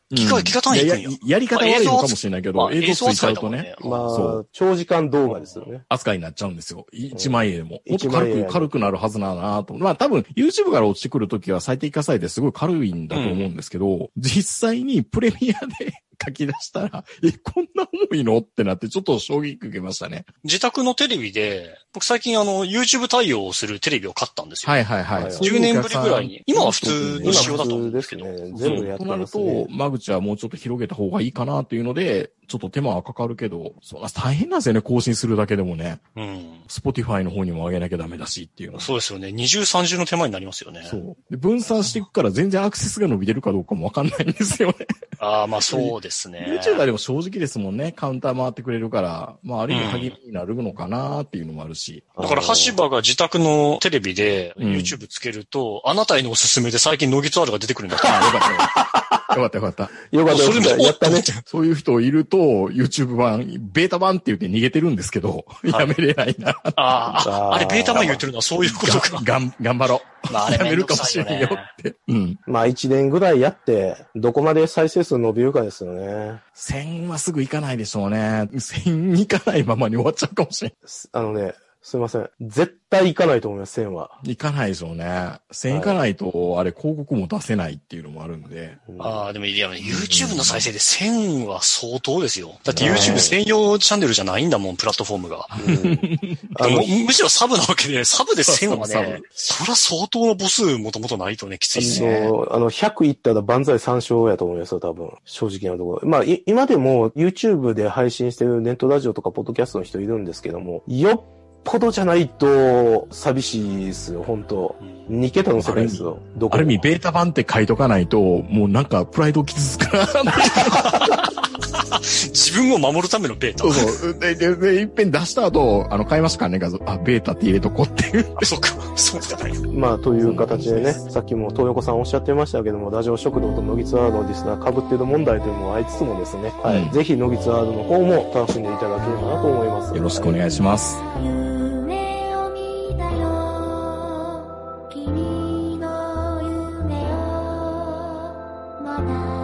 ギガ単位いくんや。 やり方悪いのかもしれないけど、映像ついちゃうとね。 まあ、長時間動画ですよね。 扱いになっちゃうんですよ。1万円でも。もっと軽くなるはずだなと。まあ多分 YouTube から落ちてくるときは最適化されてすごい軽いんだと思うんですけど、実際にプレミアで書き出したら、こんな重いのってなってちょっと衝撃受けましたね。 自宅のテレビで、僕最近YouTube 対応するテレビを買ったんですよ。 はいはいはい。 10年ぶりぐらいに。今は普通の仕様だと思うんですけど。 全部やってますね。 となると、間口はもうちょっと広げた方がいいかなっていうので、ちょっと手間はかかるけど、そんな大変なんですよね、更新するだけでもね。Spotify の方にも上げなきゃダメだしっていうの。 そうですよね。二重三重の手間になりますよね。 そう。で、分散していくから全然アクセスが伸びてるかどうかもわかんないんですよね。 ああ、まあそうですね。 YouTuber でも正直ですもんね。カウンター回ってくれるから、まあある意味励みになるのかなっていうのもあるし。 だから、橋場が自宅のテレビで YouTube つけると、あなたへのおすすめで最近ノギツアールが出てくるんだって。よかった。 よかったよかった。 よかった。それもやったね。 そういう人いると、YouTube 版、ベータ版って言って逃げてるんですけど、やめれないな。 あれベータ版言ってるのはそういうことか。 頑張ろう。 まあ、あれやめるかもしれんよって。 まあ1年ぐらいやって、どこまで再生数伸びるかですよね。 1000はすぐいかないでしょうね。1000いかないままに終わっちゃうかもしれん。 すいません。絶対行かないと思います、1000は。 行かないでしょうね。1000行かないと、あれ広告も出せないっていうのもあるんで。 でもYouTube の再生で1000は相当ですよ。だって YouTube 専用チャンネルじゃないんだもん、プラットフォームが。むしろサブなわけで、サブで1000はね、そりゃ相当の母数もともとないとね、きついですね。 100いったら万歳参照やと思いますよ、多分。正直なところ。まあ、今でも YouTube で配信してるネットラジオとかポッドキャストの人いるんですけども、よっぽどじゃないと寂しいですよ、本当2桁の世界ですよ。 ある意味、ベータ版って書いとかないと、もうなんか、プライド傷つくな自分を守るためのベータ。 そう。で、一遍出した後、買いましたからね、画像。ベータって入れとこうっていう。 そうか。そうじゃない。 まあ、という形でね、さっきも東横さんおっしゃってましたけども、ラジオ食堂とノギツアールのリスナー被っている問題というのもありつつもですね、はい。ぜひノギツアールの方も楽しんでいただければなと思います。 よろしくお願いします。 君の夢をまだ